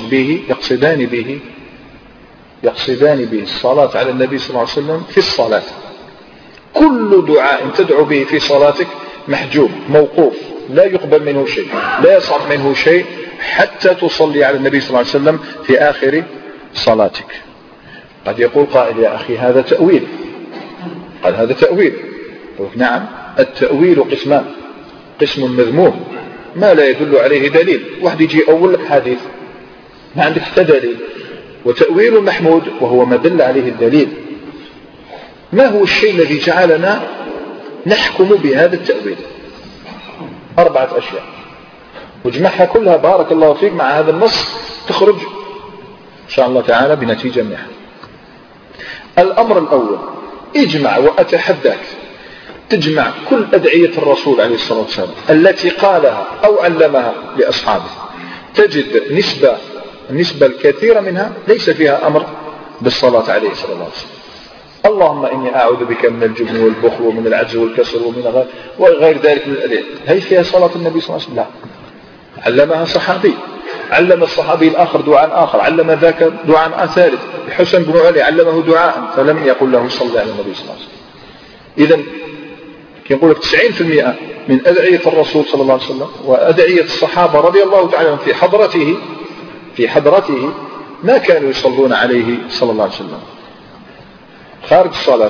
يقصدان به الصلاة على النبي صلى الله عليه وسلم في الصلاة. كل دعاء تدعو به في صلاتك محجوب موقوف لا يقبل منه شيء، لا يصعد منه شيء حتى تصلي على النبي صلى الله عليه وسلم في آخر صلاتك. قد يقول قائل يا أخي هذا تأويل، قال هذا تأويل. نعم التأويل قسمان، قسم مذموم ما لا يدل عليه دليل، واحد يجي أول لك حديث ما عندك حتى دليل، وتأويل محمود وهو ما دل عليه الدليل. ما هو الشيء الذي جعلنا نحكم بهذا التأويل؟ 4 أشياء وجمعها كلها بارك الله فيك مع هذا النص تخرج إن شاء الله تعالى بنتيجة منها. الأمر الأول اجمع وأتحداك تجمع كل أدعية الرسول عليه الصلاة والسلام التي قالها أو علمها لأصحابه، تجد النسبة الكثيرة منها ليس فيها أمر بالصلاة عليه صلى الله عليه وسلم. اللهم إني أعوذ بك من الجبن والبخل ومن العجز والكسل ومن وغير ذلك من الأدعية، هل فيها صلاة النبي صلى الله عليه وسلم؟ لا، علمها صحابي، علم الصحابي الآخر دعاء آخر، علم ذاك دعاء ثالث. الحسن بن علي علمه دعاء فلم يقل له صلى على النبي صلى الله عليه وسلم. إذن يقول لك 90% من أدعية الرسول صلى الله عليه وسلم وأدعية الصحابة رضي الله تعالى عنهم في حضرته ما كانوا يصلون عليه صلى الله عليه وسلم خارج الصلاة.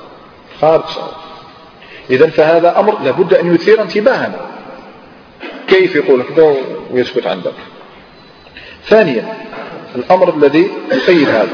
إذن فهذا أمر لابد أن يثير انتباهنا. كيف يقول كذا ويسكت عن ذلك؟ ثانيا الأمر الذي يؤيد هذا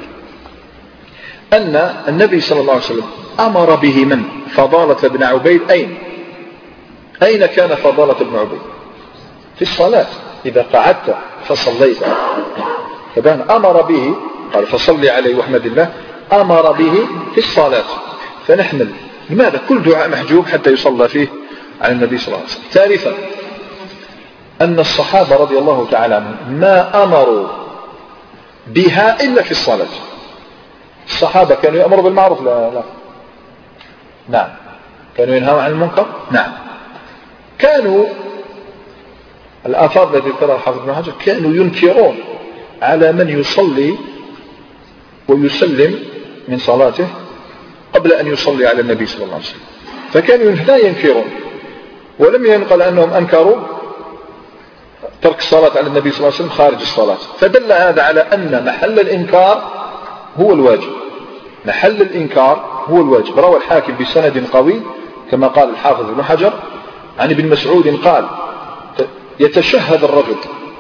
أن النبي صلى الله عليه وسلم أمر به من؟ فضالة بن عبيد. أين كان فضالة بن عبيد؟ في الصلاة. إذا قعدت فصليت فبان أمر به، قال فصلي عليه واحمد الله، أمر به في الصلاة. فنحمل لماذا كل دعاء محجوب حتى يصلى فيه على النبي صلى الله عليه وسلم. ثالثا أن الصحابة رضي الله تعالى عنهم ما أمروا بها إلا في الصلاة. الصحابة كانوا يأمروا بالمعروف؟ لا. نعم. كانوا ينهوا عن المنكر؟ نعم. كانوا الآثار التي ذكرها الحافظ ابن حجر كانوا ينكرون على من يصلي ويسلم من صلاته قبل أن يصلي على النبي صلى الله عليه وسلم، فكانوا لا ينكرون، ولم ينقل أنهم أنكروا ترك الصلاة على النبي صلى الله عليه وسلم خارج الصلاة. فدل هذا على أن محل الإنكار هو الواجب. محل الإنكار هو الواجب. روى الحاكم بسند قوي كما قال الحافظ ابن حجر عن ابن مسعود قال يتشهد الرجل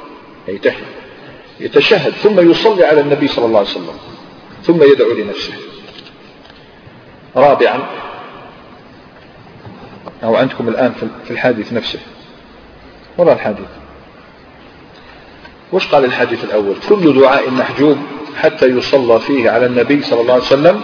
يتشهد ثم يصلي على النبي صلى الله عليه وسلم ثم يدعو لنفسه. رابعا أو عندكم الآن في الحديث نفسه ولا الحديث وش قال الحديث الأول؟ كل دعاء محجوب حتى يصلى فيه على النبي صلى الله عليه وسلم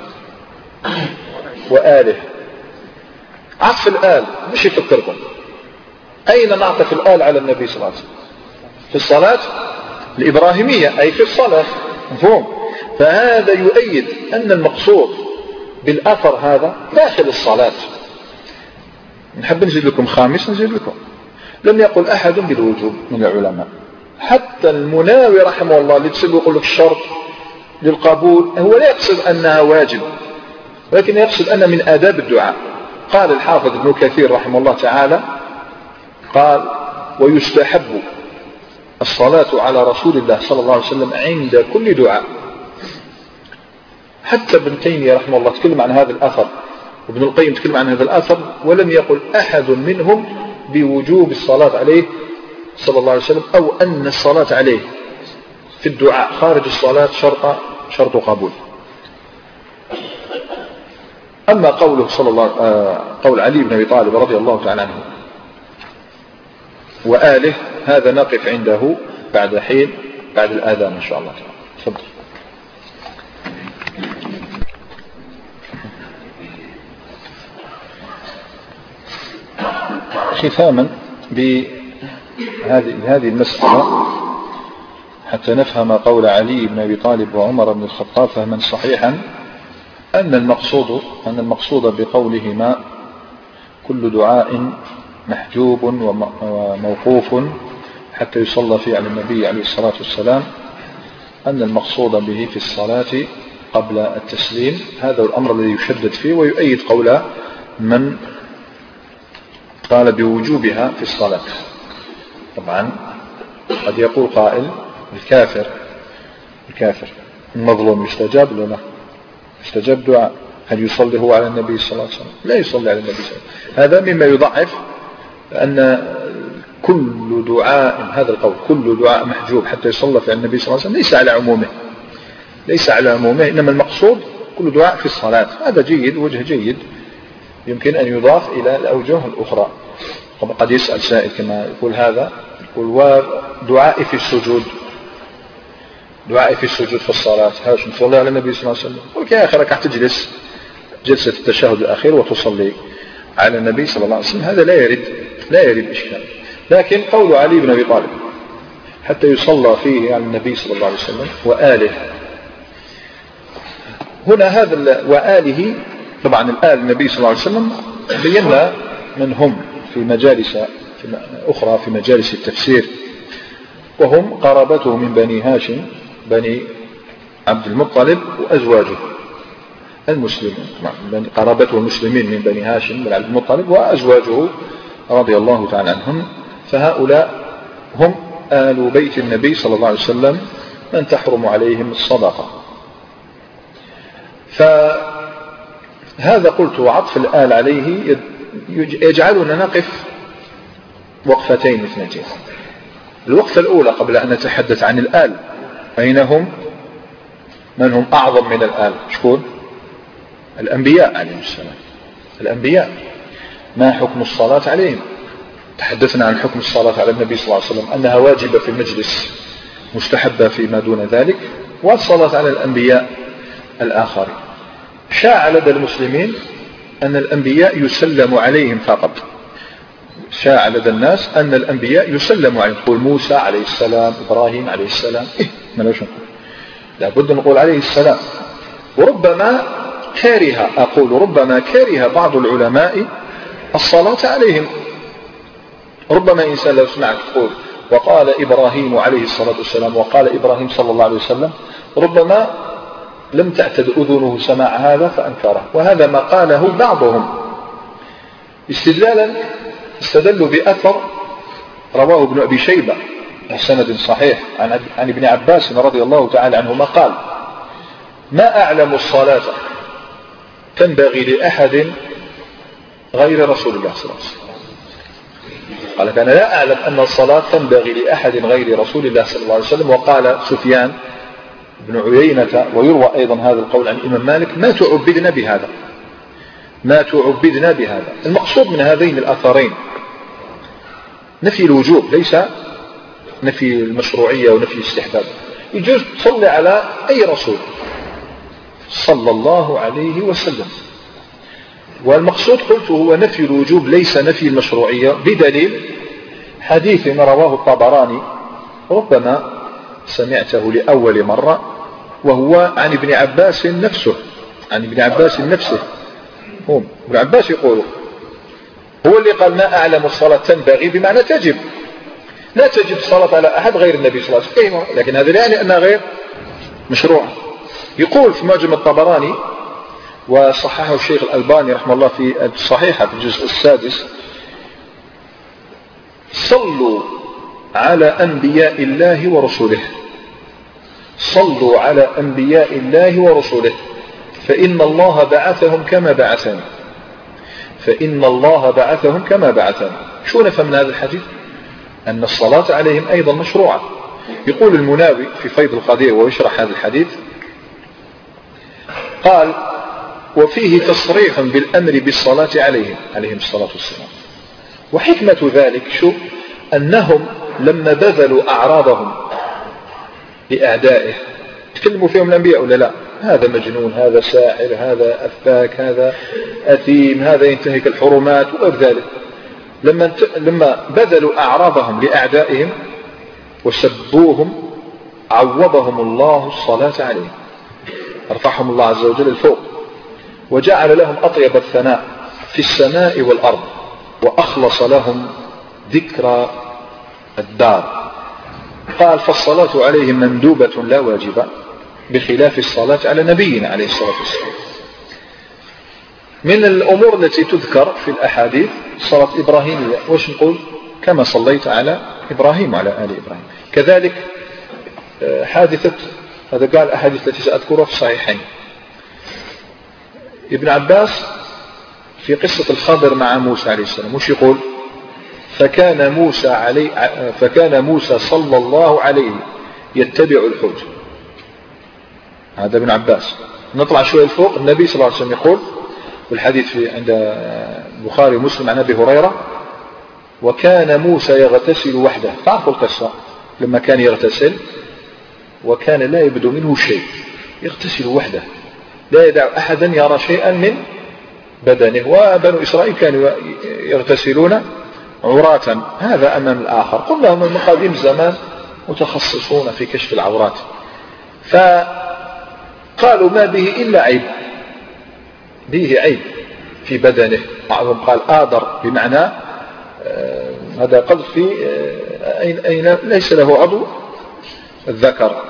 وآله. عطف الآل مش يفكركم، أين نعطف الآل على النبي صلى الله عليه وسلم؟ في الصلاة الإبراهيمية أي في الصلاة، مفهوم؟ فهذا يؤيد أن المقصود بالأثر هذا داخل الصلاة. نحب نزيد لكم خامس نزيد لكم. لم يقل أحد بالوجوب من العلماء، حتى المناوي رحمه الله اللي تسأل يقول لك الشرط للقبول هو لا يقصد أنها واجب، ولكن يقصد أن من آداب الدعاء. قال الحافظ ابن كثير رحمه الله تعالى قال ويستحب الصلاة على رسول الله صلى الله عليه وسلم عند كل دعاء. حتى ابن تيمية رحمه الله تكلم عن هذا الأثر، وابن القيم تكلم عن هذا الأثر، ولم يقل أحد منهم بوجوب الصلاة عليه صلى الله عليه وسلم أو أن الصلاة عليه في الدعاء خارج الصلاة شرط قبول. أما قوله قول علي بن أبي طالب رضي الله تعالى عنه وآله هذا نقف عنده بعد حين بعد الآذان إن شاء الله. تفضل. ختاما بهذه المسألة حتى نفهم قول علي بن أبي طالب وعمر بن الخطاب فهما صحيحا، أن المقصود بقولهما كل دعاء محجوب وموقوف حتى يصلى فيه على النبي عليه الصلاة والسلام، أن المقصود به في الصلاة قبل التسليم. هذا الأمر الذي يشدد فيه ويؤيد قول من قال بوجوبها في الصلاة. طبعا قد يقول قائل الكافر المظلوم يستجاب له، يستجاب دعاء، هل يصلي هو على النبي صلى الله عليه وسلم؟ لا يصلي على النبي صلى الله عليه وسلم. هذا مما يضعف أن كل دعاء، هذا القول كل دعاء محجوب حتى يصلى في النبي صلى الله عليه وسلم ليس على عمومه، إنما المقصود كل دعاء في الصلاة. هذا جيد، وجه جيد يمكن أن يضاف إلى الأوجه الأخرى. قد يسأل سائل كما يقول هذا، يقول ودعائي في السجود، دعائي في السجود في الصلاة هذا نصلي على النبي صلى الله عليه وسلم؟ قلت يا أخي راح تجلس جلسة التشهد الأخير وتصلي على النبي صلى الله عليه وسلم، هذا لا يرد إشكال. لكن قول علي بن أبي طالب حتى يصلى فيه على النبي صلى الله عليه وسلم وآله، هنا هذا وآله، طبعا الآل النبي صلى الله عليه وسلم بينا من هم في مجالس أخرى في مجالس التفسير، وهم قرابته من بني هاشم بني عبد المطلب وأزواجه المسلمين، قرابته المسلمين من بني هاشم بن عبد المطلب وأزواجه رضي الله تعالى عنهم، فهؤلاء هم آل بيت النبي صلى الله عليه وسلم من تحرم عليهم الصدقة. فهذا قلت وعطف الآل عليه يجعلنا نقف وقفتين اثنتين. الوقفة الأولى قبل أن نتحدث عن الآل، أين هم؟ من هم أعظم من الآل؟ شكون؟ الأنبياء عليهم السلام. الأنبياء ما حكم الصلاة عليهم؟ تحدثنا عن حكم الصلاة على النبي صلى الله عليه وسلم أنها واجبة في المجلس، مستحبة فيما دون ذلك، والصلاة على الأنبياء الآخرين. شاع لدى المسلمين أن الأنبياء يسلم عليهم فقط، شاع لدى الناس أن الأنبياء يسلم عليهم، تقول موسى عليه السلام، إبراهيم عليه السلام، ما لوش نقول، لابد نقول عليه السلام. وربما كره بعض العلماء الصلاة عليهم. ربما إنسان لو سمعت تقول وقال إبراهيم عليه الصلاة والسلام وقال إبراهيم صلى الله عليه وسلم، ربما لم تعتد أذنه سماع هذا فأنكره، وهذا ما قاله بعضهم استدلوا بأثر رواه ابن أبي شيبة بسند صحيح عن ابن عباس رضي الله تعالى عنهما قال: ما أعلم الصلاة تنبغي لأحد غير رسول الله صلى الله عليه وسلم. قال: أنا لا أعلم أن الصلاة تنبغي لأحد غير رسول الله صلى الله عليه وسلم. وقال سفيان بن عيينة، ويروى أيضا هذا القول عن الإمام مالك: ما تعبدنا بهذا. المقصود من هذين الأثرين نفي الوجوب، ليس نفي المشروعية ونفي الاستحباب. يجوز تصلي على أي رسول صلى الله عليه وسلم، والمقصود قلت هو نفي الوجوب ليس نفي المشروعية، بدليل حديث رواه الطبراني ربما سمعته لأول مرة، وهو عن ابن عباس نفسه، ابن عباس يقول هو اللي قال: ما أعلم الصلاة تنبغي، بمعنى تجب، لا تجب الصلاة على أحد غير النبي صلى الله عليه وسلم، لكن هذا لا يعني أنها غير مشروعة. يقول في معجم الطبراني، وصححه الشيخ الألباني رحمه الله في الصحيحة في الجزء السادس: صلوا على أنبياء الله ورسوله، صلوا على أنبياء الله ورسوله، فإن الله بعثهم كما بعثهم. شو نفهم من هذا الحديث؟ أن الصلاة عليهم أيضا مشروعة. يقول المناوي في فيض القدير ويشرح هذا الحديث، قال: وفيه تصريح بالأمر بالصلاة عليهم الصلاة والسلام. وحكمة ذلك شو؟ أنهم لما بذلوا أعراضهم لأعدائه. تكلموا فيهم الأنبياء ولا لا؟ هذا مجنون، هذا ساحر، هذا أفاك، هذا أثيم، هذا ينتهك الحرمات وغير ذلك. لما بذلوا أعراضهم لأعدائهم وسبوهم عوضهم الله الصلاة عليهم، رفعهم الله عز وجل الفوق وجعل لهم أطيب الثناء في السماء والأرض، وأخلص لهم ذكر الدار. قال فالصلاة عليهم مندوبة لا واجبة، بخلاف الصلاة على نبينا عليه الصلاة والسلام. من الأمور التي تذكر في الأحاديث صلاة إبراهيمية، وش نقول؟ كما صليت على إبراهيم وعلى آل إبراهيم. كذلك حادثة، هذا قال الأحاديث التي سأذكرها في الصحيحين. ابن عباس في قصة الخضر مع موسى عليه السلام وش يقول؟ فكان موسى صلى الله عليه يتبع الحوت. هذا ابن عباس. نطلع شوية الفوق، النبي صلى الله عليه وسلم يقول والحديث في عند البخاري ومسلم عن أبي هريرة: وكان موسى يغتسل وحده. تعرفوا القصة لما كان يغتسل وكان لا يبدو منه شيء، يغتسل وحده لا يدع أحدا يرى شيئا من بدنه. وبنو إسرائيل كانوا يغتسلون عراة، هذا أمام الآخر. قلنا هم من قديم الزمان متخصصون في كشف العورات، فقالوا ما به إلا عيب، به عيب في بدنه. بعضهم قال آدر، بمعنى هذا قد في أين ليس له عضو الذكر.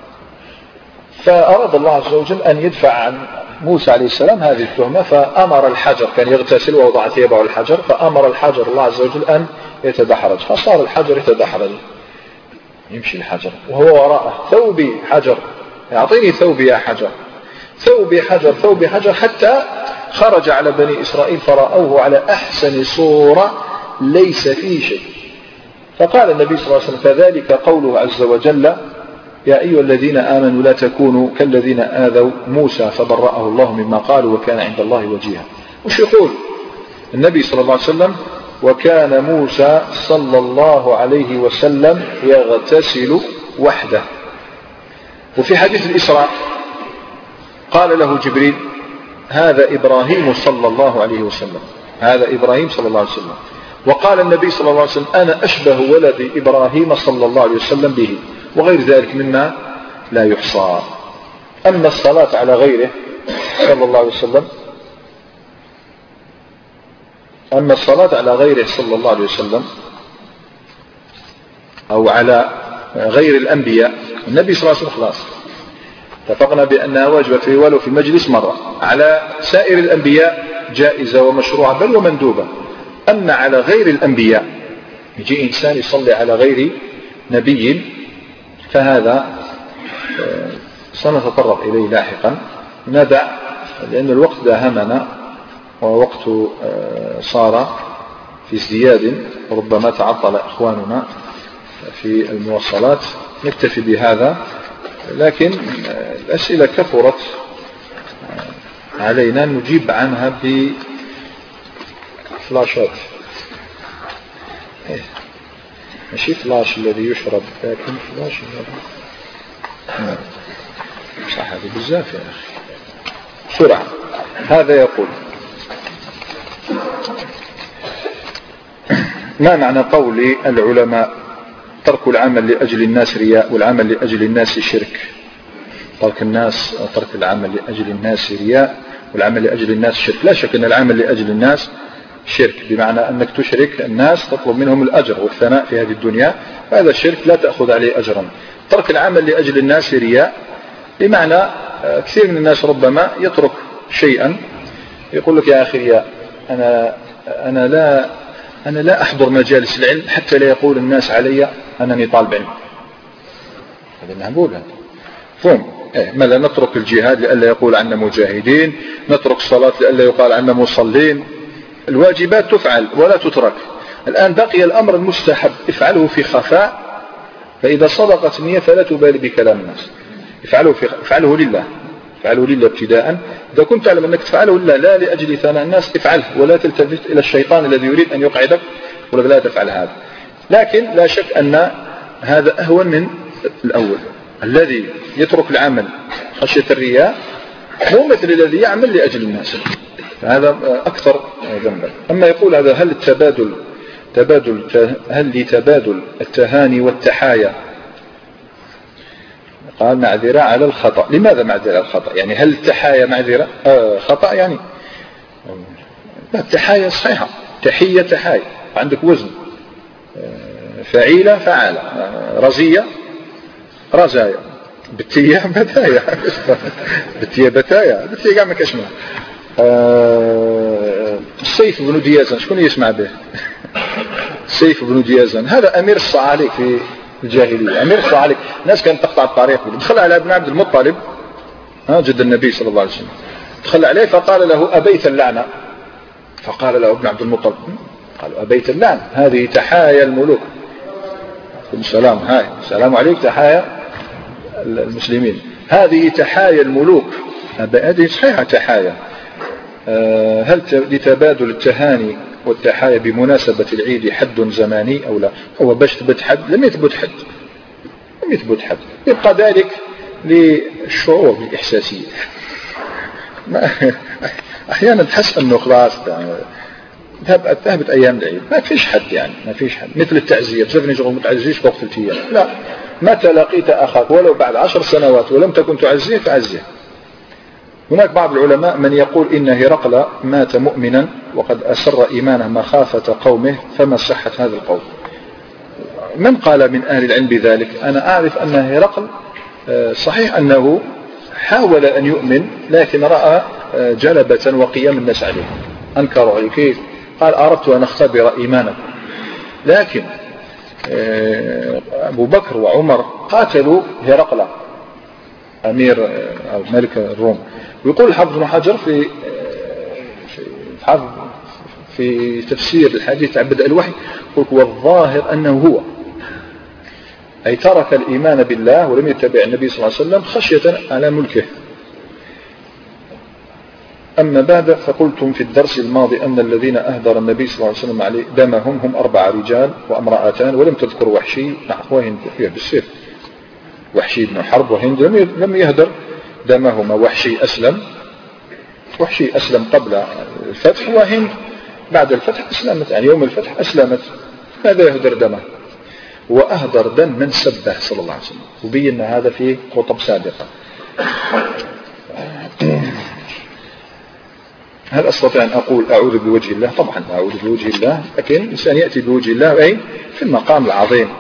فأراد الله عز وجل أن يدفع عن موسى عليه السلام هذه التهمة، فأمر الحجر، كان يغتسل ووضع ثيابه على الحجر، فأمر الحجر الله عز وجل أن يتدحرج، فصار الحجر يتدحرج، يمشي الحجر وهو وراءه. ثوبي حجر، يعطيني ثوبي يا حجر، ثوبي حجر، ثوبي حجر، حتى خرج على بني إسرائيل فرأوه على أحسن صورة ليس فيه شيء. فقال النبي صلى الله عليه وسلم: فذلك قوله عز وجل: يا أيها الذين آمنوا لا تكونوا كالذين آذوا موسى فبرأه الله مما قالوا وكان عند الله وجيها. وش يقول النبي صلى الله عليه وسلم؟ وكان موسى صلى الله عليه وسلم يغتسل وحده. وفي حديث الإسراء قال له جبريل: هذا إبراهيم صلى الله عليه وسلم، هذا إبراهيم صلى الله عليه وسلم. وقال النبي صلى الله عليه وسلم: أنا أشبه ولد إبراهيم صلى الله عليه وسلم به، وغير ذلك مما لا يحصى. أما الصلاة على غيره صلى الله عليه وسلم، أما الصلاة على غيره صلى الله عليه وسلم أو على غير الأنبياء، النبي صلى الله عليه وسلم خلاص اتفقنا بأنها واجبة في ولو في المجلس مرة. على سائر الأنبياء جائزة ومشروعة بل ومندوبة. أما على غير الأنبياء، يجي إنسان يصلي على غير نبي، فهذا سنتطرق إليه لاحقا. ندع لأن الوقت داهمنا، ووقت صار في ازدياد، ربما تعطل إخواننا في المواصلات. نكتفي بهذا، لكن الأسئلة كثرت علينا نجيب عنها بفلاشات. ماشي فلاش الذي يشرب، لكن فلاش صح، هذا بزاف يا أخي. بسرعة. هذا يقول: ما معنى قول العلماء ترك العمل لأجل الناس رياء والعمل لأجل الناس شرك؟ ترك العمل لأجل الناس رياء والعمل لأجل الناس شرك. لا شك أن العمل لأجل الناس شرك، بمعنى أنك تشرك الناس، تطلب منهم الأجر والثناء في هذه الدنيا، فهذا الشرك لا تأخذ عليه أجرا. ترك العمل لأجل الناس رياء، بمعنى كثير من الناس ربما يترك شيئا يقول لك: يا أخي رياء، أنا لا أحضر مجالس العلم حتى لا يقول الناس علي أنني طالب علم. هذا مهبول. فهم ماذا؟ نترك الجهاد لألا يقول عنا مجاهدين، نترك الصلاة لألا يقال عنا مصلين. الواجبات تفعل ولا تترك. الآن بقي الأمر المستحب، افعله في خفاء، فإذا صدقت النية فلا تبالي بكلام الناس. افعله لله، افعله لله ابتداء. إذا كنت تعلم أنك تفعله لله لا لأجل ثناء الناس، افعله ولا تلتفت إلى الشيطان الذي يريد أن يقعدك ولا لا تفعل هذا. لكن لا شك أن هذا أهون من الأول. الذي يترك العمل خشية الرياء مو مثل الذي يعمل لأجل الناس، فهذا أكثر ذنبا. أما يقول هذا هل لتبادل التهاني والتحايا، قال معذرة على الخطأ. لماذا معذرة على الخطأ؟ يعني هل التحايا معذرة خطأ؟ يعني لا، التحايا صحيحة، تحية تحايا، عندك وزن، فعيلة فعالة، رزية رزايا، بتية بتايا بتية بتايا بتية قاع ما كشمها. السيف بن ديازن شكون يسمع به؟ السيف بن ديازن هذا أمير الصعاليك في الجاهلية. أمير الصعاليك الناس كانت تقطع الطريق، دخل على ابن عبد المطلب جد النبي صلى الله عليه وسلم، دخل عليه فقال له أبيت اللعنة، فقال له ابن عبد المطلب قال أبيت اللعنة، هذه تحايا الملوك. السلام، هاي السلام عليك، تحايا المسلمين، هذه تحايا الملوك، هذه صحيحة تحايا. هل لتبادل التهاني والتحايا بمناسبة العيد حد زماني أو لا؟ هو باش تثبت حد لم يثبت حد، يبقى ذلك للشعور بالإحساسية. أحيانا تحس أنه خلاص ذهبت أيام العيد، ما فيش حد، يعني ما فيش حد، مثل التعزية، بزفني شغل متعزيش وقت 3 أيام، لا، متى لقيت أخاك ولو بعد 10 سنوات ولم تكن تعزيه فعزيه. هناك بعض العلماء من يقول إن هرقل مات مؤمنا وقد أسر إيمانه مخافة قومه، فما صحة هذا القول؟ من قال من أهل العلم بذلك؟ أنا أعرف أن هرقل صحيح أنه حاول أن يؤمن، لكن رأى جلبة وقيام الناس عليه، أنكروا عليه. كيف؟ قال أردت أن أختبر إيمانكم. لكن أبو بكر وعمر قاتلوا هرقل أمير أو ملك الروم. ويقول الحافظ بن حجر في تفسير الحديث عن بدء الوحي، يقول والظاهر أنه هو، أي ترك الإيمان بالله ولم يتبع النبي صلى الله عليه وسلم خشية على ملكه. أما بعد، فقلتم في الدرس الماضي أن الذين أهدر النبي صلى الله عليه وسلم عليه دمهم هم 4 رجال وامرأتان، ولم تذكر وحشي وهند بالسيف. وحشي بن حرب وهند لم يهدر دمهما. وحشي أسلم قبل الفتح، وهند بعد الفتح أسلمت، يعني يوم الفتح أسلمت، ماذا يهدر دمه؟ وأهدر دم من سبه صلى الله عليه وسلم، وبينا هذا في خطب سابقة. هل أستطيع أن أقول أعوذ بوجه الله؟ طبعا أعوذ بوجه الله، لكن الإنسان يأتي بوجه الله أي في المقام العظيم.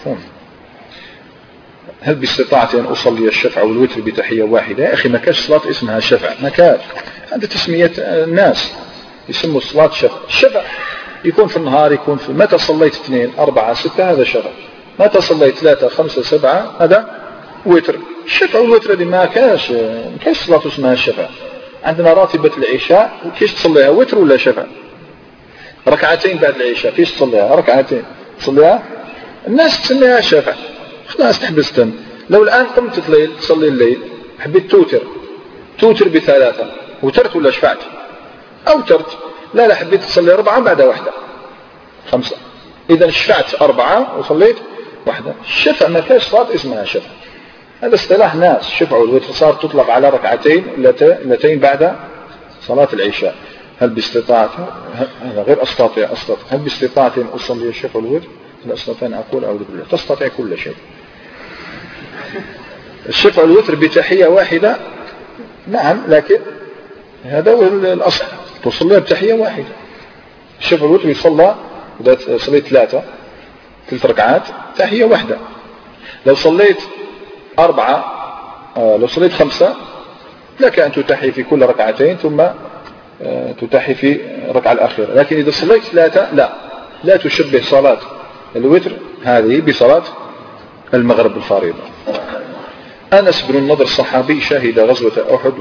هل باستطاعتي أن أصلي الشفع والوتر بتحية واحدة؟ يا أخي ما كاش صلاة اسمها شفع، ما كاش، هذا تسمية الناس يسموا الصلاة شفع. الشفع يكون في النهار، يكون في متى صليت 2 4 6 هذا شفع، متى صليت 3 5 7 هذا وتر. الشفع والوتر هذه ما كاش صلاة اسمها الشفع. عندنا راتبة العشاء، كيش تصليها وتر ولا شفع؟ ركعتين بعد العشاء، كيش تصليها؟ ركعتين تصليها، الناس تسميها شفع. خلاص تحبستن. لو الآن قمت تصلي الليل، حبيت توتر ب3، وترت ولا شفعت؟ أوترت. لا حبيت تصلي 4 بعد 1 5، إذا شفعت 4 وصليت 1. الشفع ما كاش صلاة اسمها شفع، هذا اصطلاح ناس. الشفع والوتر صار تطلق على ركعتين اللتين بعد صلاة العشاء. هل باستطاعتي، هذا غير أستطيع، هل باستطاعتي أن أصلي الشفع والوتر؟ لا أستطيع أن أقول أعوذ بالله. تستطيع كل شيء. الشفع والوتر بتحية واحدة، نعم، لكن هذا هو الأصل، تصليها بتحية واحدة. الشفع والوتر يصلى إذا صليت 3 ركعات تحية واحدة. لو صليت 4 لو صليت 5 لك أن تتحي في كل ركعتين ثم تتحي في الركعة الأخيرة. لكن إذا صليت 3 لا تشبه صلاة الوتر هذه بصلاة المغرب الفريضة. أنس بن النضر الصحابي شهد غزوة أحد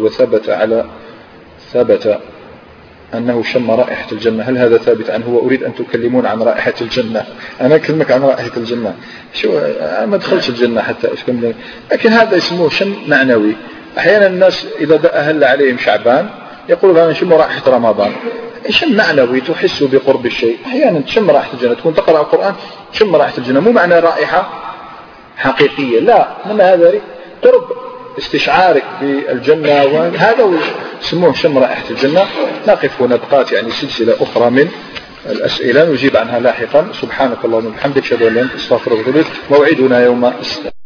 وثبت أنه شم رائحة الجنة. هل هذا ثابت عنه؟ وأريد أن تكلمون عن رائحة الجنة. أنا أكلمك عن رائحة الجنة، ما دخلش الجنة حتى أشكم، لكن هذا اسمه شم معنوي. أحيانا الناس إذا أهل عليهم شعبان يقولوا أنا نشم رائحة رمضان، شم معنوي تحس بقرب الشيء. أحيانا تشم رائحة الجنة، تكون تقرأ القرآن تشم رائحة الجنة، مو معنى رائحة حقيقية، لا، من هذا قرب استشعارك بالجنة، وهذا يسموه شم رائحة الجنة. نقف ونبقات يعني سلسلة أخرى من الأسئلة نجيب عنها لاحقا. سبحانك اللهم وبحمدك، أشهد أن لا إله إلا أنت، أستغفرك وأتوب إليك. موعدنا يوم السبت.